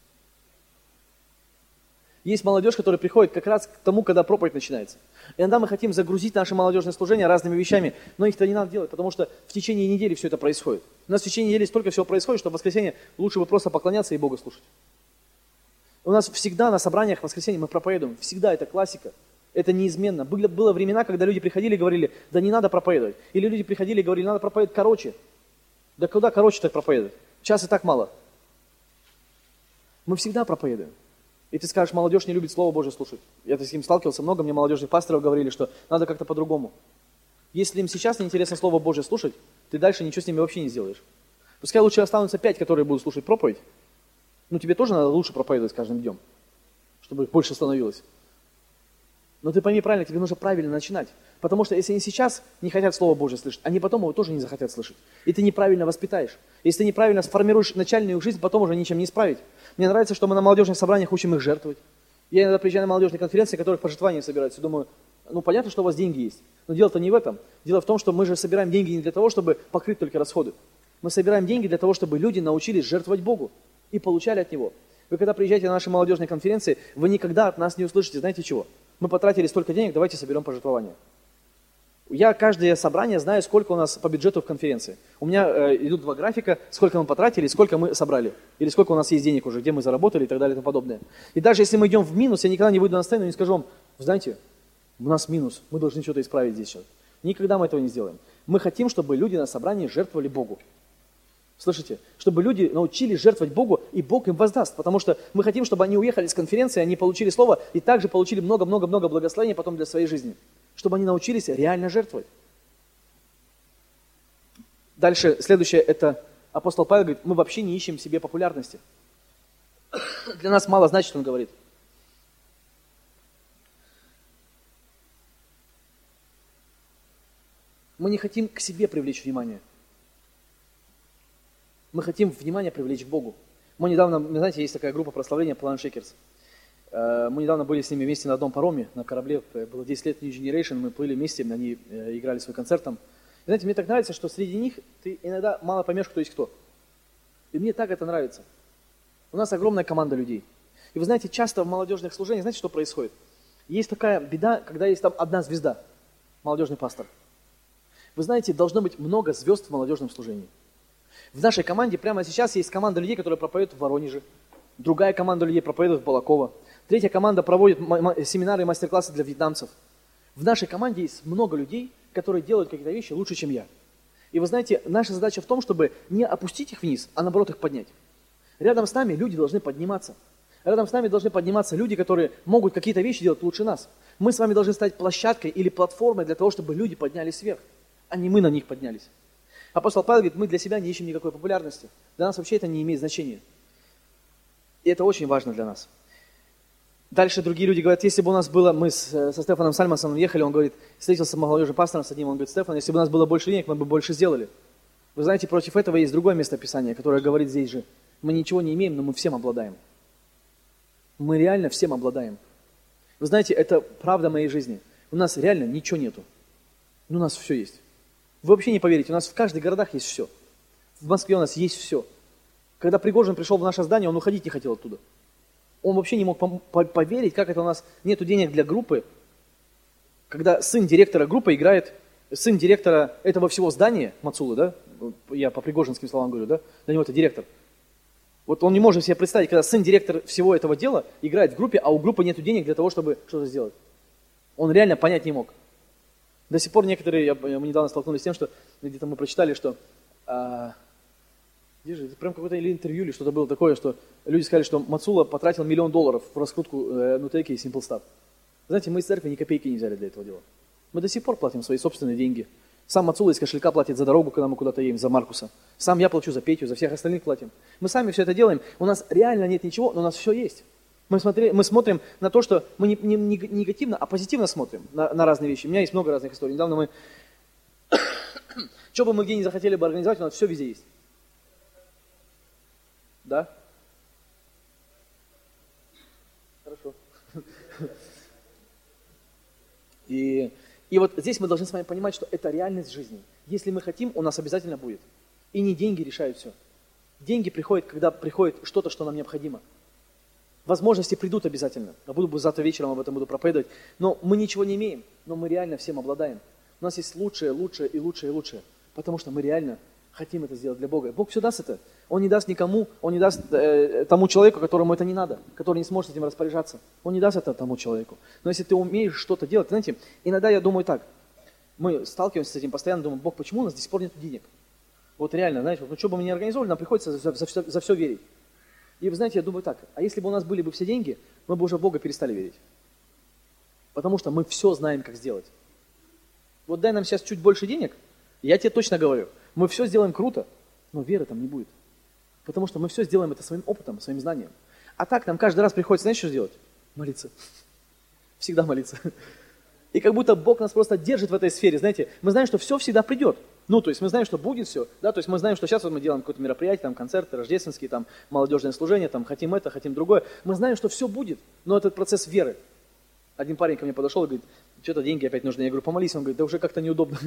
Есть молодежь, которая приходит как раз к тому, когда проповедь начинается. И иногда мы хотим загрузить наше молодежное служение разными вещами, но их-то не надо делать, потому что в течение недели все это происходит. У нас в течение недели столько всего происходит, что в воскресенье лучше бы просто поклоняться и Бога слушать. У нас всегда на собраниях в воскресенье мы проповедуем. Всегда это классика. Это неизменно. Было, было времена, когда люди приходили и говорили, да не надо проповедовать. Или люди приходили и говорили, надо проповедовать короче. Да куда короче так проповедовать? Час и так мало. Мы всегда проповедуем. И ты скажешь, молодежь не любит Слово Божье слушать. Я с ним сталкивался много, мне молодежных пасторов говорили, что надо как-то по-другому. Если им сейчас не интересно Слово Божье слушать, ты дальше ничего с ними вообще не сделаешь. Пускай лучше останутся пять, которые будут слушать проповедь. Ну, тебе тоже надо лучше проповедовать каждым днем, чтобы их больше становилось. Но ты пойми правильно, тебе нужно правильно начинать. Потому что если они сейчас не хотят Слово Божье слышать, они потом его тоже не захотят слышать. И ты неправильно воспитаешь. Если ты неправильно сформируешь начальную жизнь, потом уже ничем не исправить. Мне нравится, что мы на молодежных собраниях учим их жертвовать. Я иногда приезжаю на молодежные конференции, которых пожертвования собираются. Думаю, ну понятно, что у вас деньги есть. Но дело-то не в этом. Дело в том, что мы же собираем деньги не для того, чтобы покрыть только расходы. Мы собираем деньги для того, чтобы люди научились жертвовать Богу и получали от Него. Вы когда приезжаете на наши молодежные конференции, вы никогда от нас не услышите, знаете чего? Мы потратили столько денег, давайте соберем пожертвования. Я каждое собрание знаю, сколько у нас по бюджету в конференции. У меня э, идут два графика, сколько мы потратили, сколько мы собрали. Или сколько у нас есть денег уже, где мы заработали и так далее и тому подобное. И даже если мы идем в минус, я никогда не выйду на сцену и не скажу вам, знаете, у нас минус, мы должны что-то исправить здесь сейчас. Никогда мы этого не сделаем. Мы хотим, чтобы люди на собрании жертвовали Богу. Слышите? Чтобы люди научились жертвовать Богу, и Бог им воздаст. Потому что мы хотим, чтобы они уехали с конференции, они получили слово, и также получили много-много-много благословений потом для своей жизни. Чтобы они научились реально жертвовать. Дальше, следующее, это апостол Павел говорит, мы вообще не ищем себе популярности. Для нас мало значит, он говорит. Мы не хотим к себе привлечь внимание. Мы хотим внимание привлечь к Богу. Мы недавно, знаете, есть такая группа прославления Planet Shakers. Мы недавно были с ними вместе на одном пароме, на корабле. Было десять лет New Generation, мы плыли вместе, они играли свой концерт там. И знаете, мне так нравится, что среди них ты иногда мало поймешь, кто есть кто. И мне так это нравится. У нас огромная команда людей. И вы знаете, часто в молодежных служениях, знаете, что происходит? Есть такая беда, когда есть там одна звезда, молодежный пастор. Вы знаете, должно быть много звезд в молодежном служении. В нашей команде прямо сейчас есть команда людей, которые проповедуют в Воронеже. Другая команда людей проповедует в Балаково. Третья команда проводит семинары и мастер-классы для вьетнамцев. В нашей команде есть много людей, которые делают какие-то вещи лучше, чем я. И вы знаете, наша задача в том, чтобы не опустить их вниз, а наоборот их поднять. Рядом с нами люди должны подниматься. Рядом с нами должны подниматься люди, которые могут какие-то вещи делать лучше нас. Мы с вами должны стать площадкой или платформой для того, чтобы люди поднялись вверх, а не мы на них поднялись. Апостол Павел говорит, мы для себя не ищем никакой популярности. Для нас вообще это не имеет значения. И это очень важно для нас. Дальше другие люди говорят, если бы у нас было, мы с, со Стефаном Сальмасоном ехали, он говорит, встретился с молодежным пастором с одним, он говорит, Стефан, если бы у нас было больше денег, мы бы больше сделали. Вы знаете, против этого есть другое местописание, которое говорит здесь же, мы ничего не имеем, но мы всем обладаем. Мы реально всем обладаем. Вы знаете, это правда моей жизни. У нас реально ничего нету, но у нас все есть. Вы вообще не поверите, у нас в каждых городах есть все. В Москве у нас есть все. Когда Пригожин пришел в наше здание, он уходить не хотел оттуда. Он вообще не мог поверить, как это у нас нету денег для группы, когда сын директора группы играет, сын директора этого всего здания, Мацулы, да, я по пригожинским словам говорю, да, для него это директор. Вот он не может себе представить, когда сын директора всего этого дела играет в группе, а у группы нету денег для того, чтобы что-то сделать. Он реально понять не мог. До сих пор некоторые, я, мы недавно столкнулись с тем, что где-то мы прочитали, что... А, где же, прям какое-то или интервью, или что-то было такое, что люди сказали, что Мацула потратил миллион долларов в раскрутку э, Нутейки и Simple Start. Знаете, мы из церкви ни копейки не взяли для этого дела. Мы до сих пор платим свои собственные деньги. Сам Мацула из кошелька платит за дорогу, когда мы куда-то едем, за Маркуса. Сам я плачу за Петю, за всех остальных платим. Мы сами все это делаем. У нас реально нет ничего, но у нас все есть. Мы, смотри, мы смотрим на то, что мы не, не, не негативно, а позитивно смотрим на, на разные вещи. У меня есть много разных историй. Недавно мы... Что бы мы где ни захотели бы организовать, у нас все везде есть. Да? Хорошо. И, и вот здесь мы должны с вами понимать, что это реальность жизни. Если мы хотим, у нас обязательно будет. И не деньги решают все. Деньги приходят, когда приходит что-то, что нам необходимо. Возможности придут обязательно. Я буду завтра вечером об этом буду проповедовать. Но мы ничего не имеем, но мы реально всем обладаем. У нас есть лучшее, лучшее и лучшее и лучшее. Потому что мы реально хотим это сделать для Бога. Бог все даст это. Он не даст никому, Он не даст э, тому человеку, которому это не надо, который не сможет этим распоряжаться. Он не даст это тому человеку. Но если ты умеешь что-то делать, знаете, иногда я думаю так, мы сталкиваемся с этим постоянно, думаем, Бог, почему у нас до сих пор нет денег? Вот реально, знаете, ну что бы мы ни организовали, нам приходится за, за, за, за все верить. И вы знаете, я думаю так, а если бы у нас были бы все деньги, мы бы уже в Бога перестали верить. Потому что мы все знаем, как сделать. Вот дай нам сейчас чуть больше денег, я тебе точно говорю, мы все сделаем круто, но веры там не будет. Потому что мы все сделаем это своим опытом, своим знанием. А так нам каждый раз приходится, знаете, что делать? Молиться. Всегда молиться. И как будто Бог нас просто держит в этой сфере, знаете, мы знаем, что все всегда придет. Ну, то есть мы знаем, что будет все, да, то есть мы знаем, что сейчас вот мы делаем какое-то мероприятие, там концерты рождественские, там молодежное служение, там хотим это, хотим другое. Мы знаем, что все будет, но этот процесс веры. Один парень ко мне подошел и говорит, что-то деньги опять нужны. Я говорю, помолись. Он говорит, да уже как-то неудобно.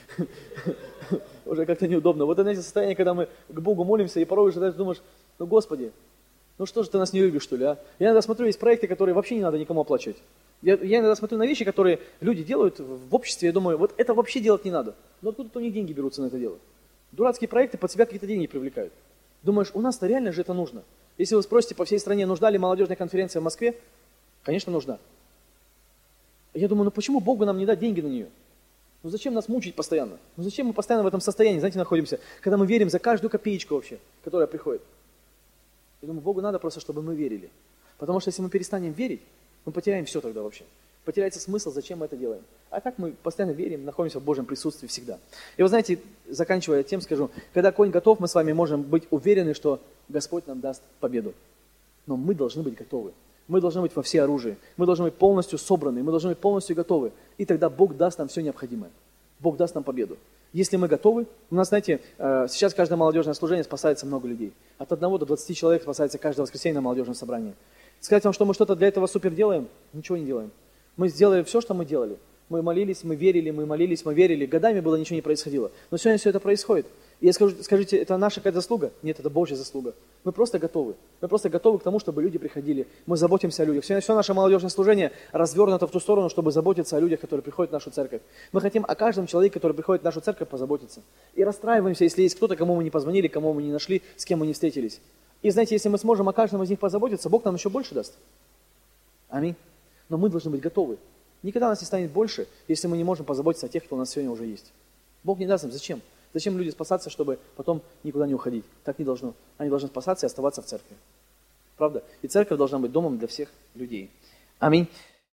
Уже как-то неудобно. Вот это состояние, когда мы к Богу молимся, и порой уже даже думаешь, ну Господи, ну что же ты нас не любишь, что ли, а? Я иногда смотрю, есть проекты, которые вообще не надо никому оплачивать. Я, я иногда смотрю на вещи, которые люди делают в обществе, я думаю, вот это вообще делать не надо. Но откуда-то у них деньги берутся на это дело. Дурацкие проекты под себя какие-то деньги привлекают. Думаешь, у нас-то реально же это нужно. Если вы спросите по всей стране, нужна ли молодежная конференция в Москве, конечно, нужна. Я думаю, ну почему Богу нам не дать деньги на нее? Ну зачем нас мучить постоянно? Ну зачем мы постоянно в этом состоянии, знаете, находимся, когда мы верим за каждую копеечку вообще, которая приходит? Я думаю, Богу надо просто, чтобы мы верили. Потому что если мы перестанем верить, мы потеряем все тогда вообще. Потеряется смысл, зачем мы это делаем. А так мы постоянно верим, находимся в Божьем присутствии всегда. И вы знаете, заканчивая тем, скажу, когда конь готов, мы с вами можем быть уверены, что Господь нам даст победу. Но мы должны быть готовы. Мы должны быть во всеоружии. Мы должны быть полностью собраны. Мы должны быть полностью готовы. И тогда Бог даст нам все необходимое. Бог даст нам победу. Если мы готовы, у нас, знаете, сейчас каждое молодежное служение спасается много людей. От одного до двадцати человек спасается каждое воскресенье на молодежном собрании. Сказать вам, что мы что-то для этого супер делаем? Ничего не делаем. Мы сделали все, что мы делали. Мы молились, мы верили, мы молились, мы верили. Годами было, ничего не происходило. Но сегодня все это происходит. И я скажу, скажите, это наша какая-то заслуга? Нет, это Божья заслуга. Мы просто готовы. Мы просто готовы к тому, чтобы люди приходили. Мы заботимся о людях. Сегодня все наше молодежное служение развернуто в ту сторону, чтобы заботиться о людях, которые приходят в нашу церковь. Мы хотим о каждом человеке, который приходит в нашу церковь, позаботиться. И расстраиваемся, если есть кто-то, кому мы не позвонили, кому мы не нашли, с кем мы не встретились. И знаете, если мы сможем о каждом из них позаботиться, Бог нам еще больше даст. Аминь. Но мы должны быть готовы. Никогда нас не станет больше, если мы не можем позаботиться о тех, кто у нас сегодня уже есть. Бог не даст нам. Зачем? Зачем люди спасаться, чтобы потом никуда не уходить? Так не должно. Они должны спасаться и оставаться в церкви. Правда? И церковь должна быть домом для всех людей. Аминь.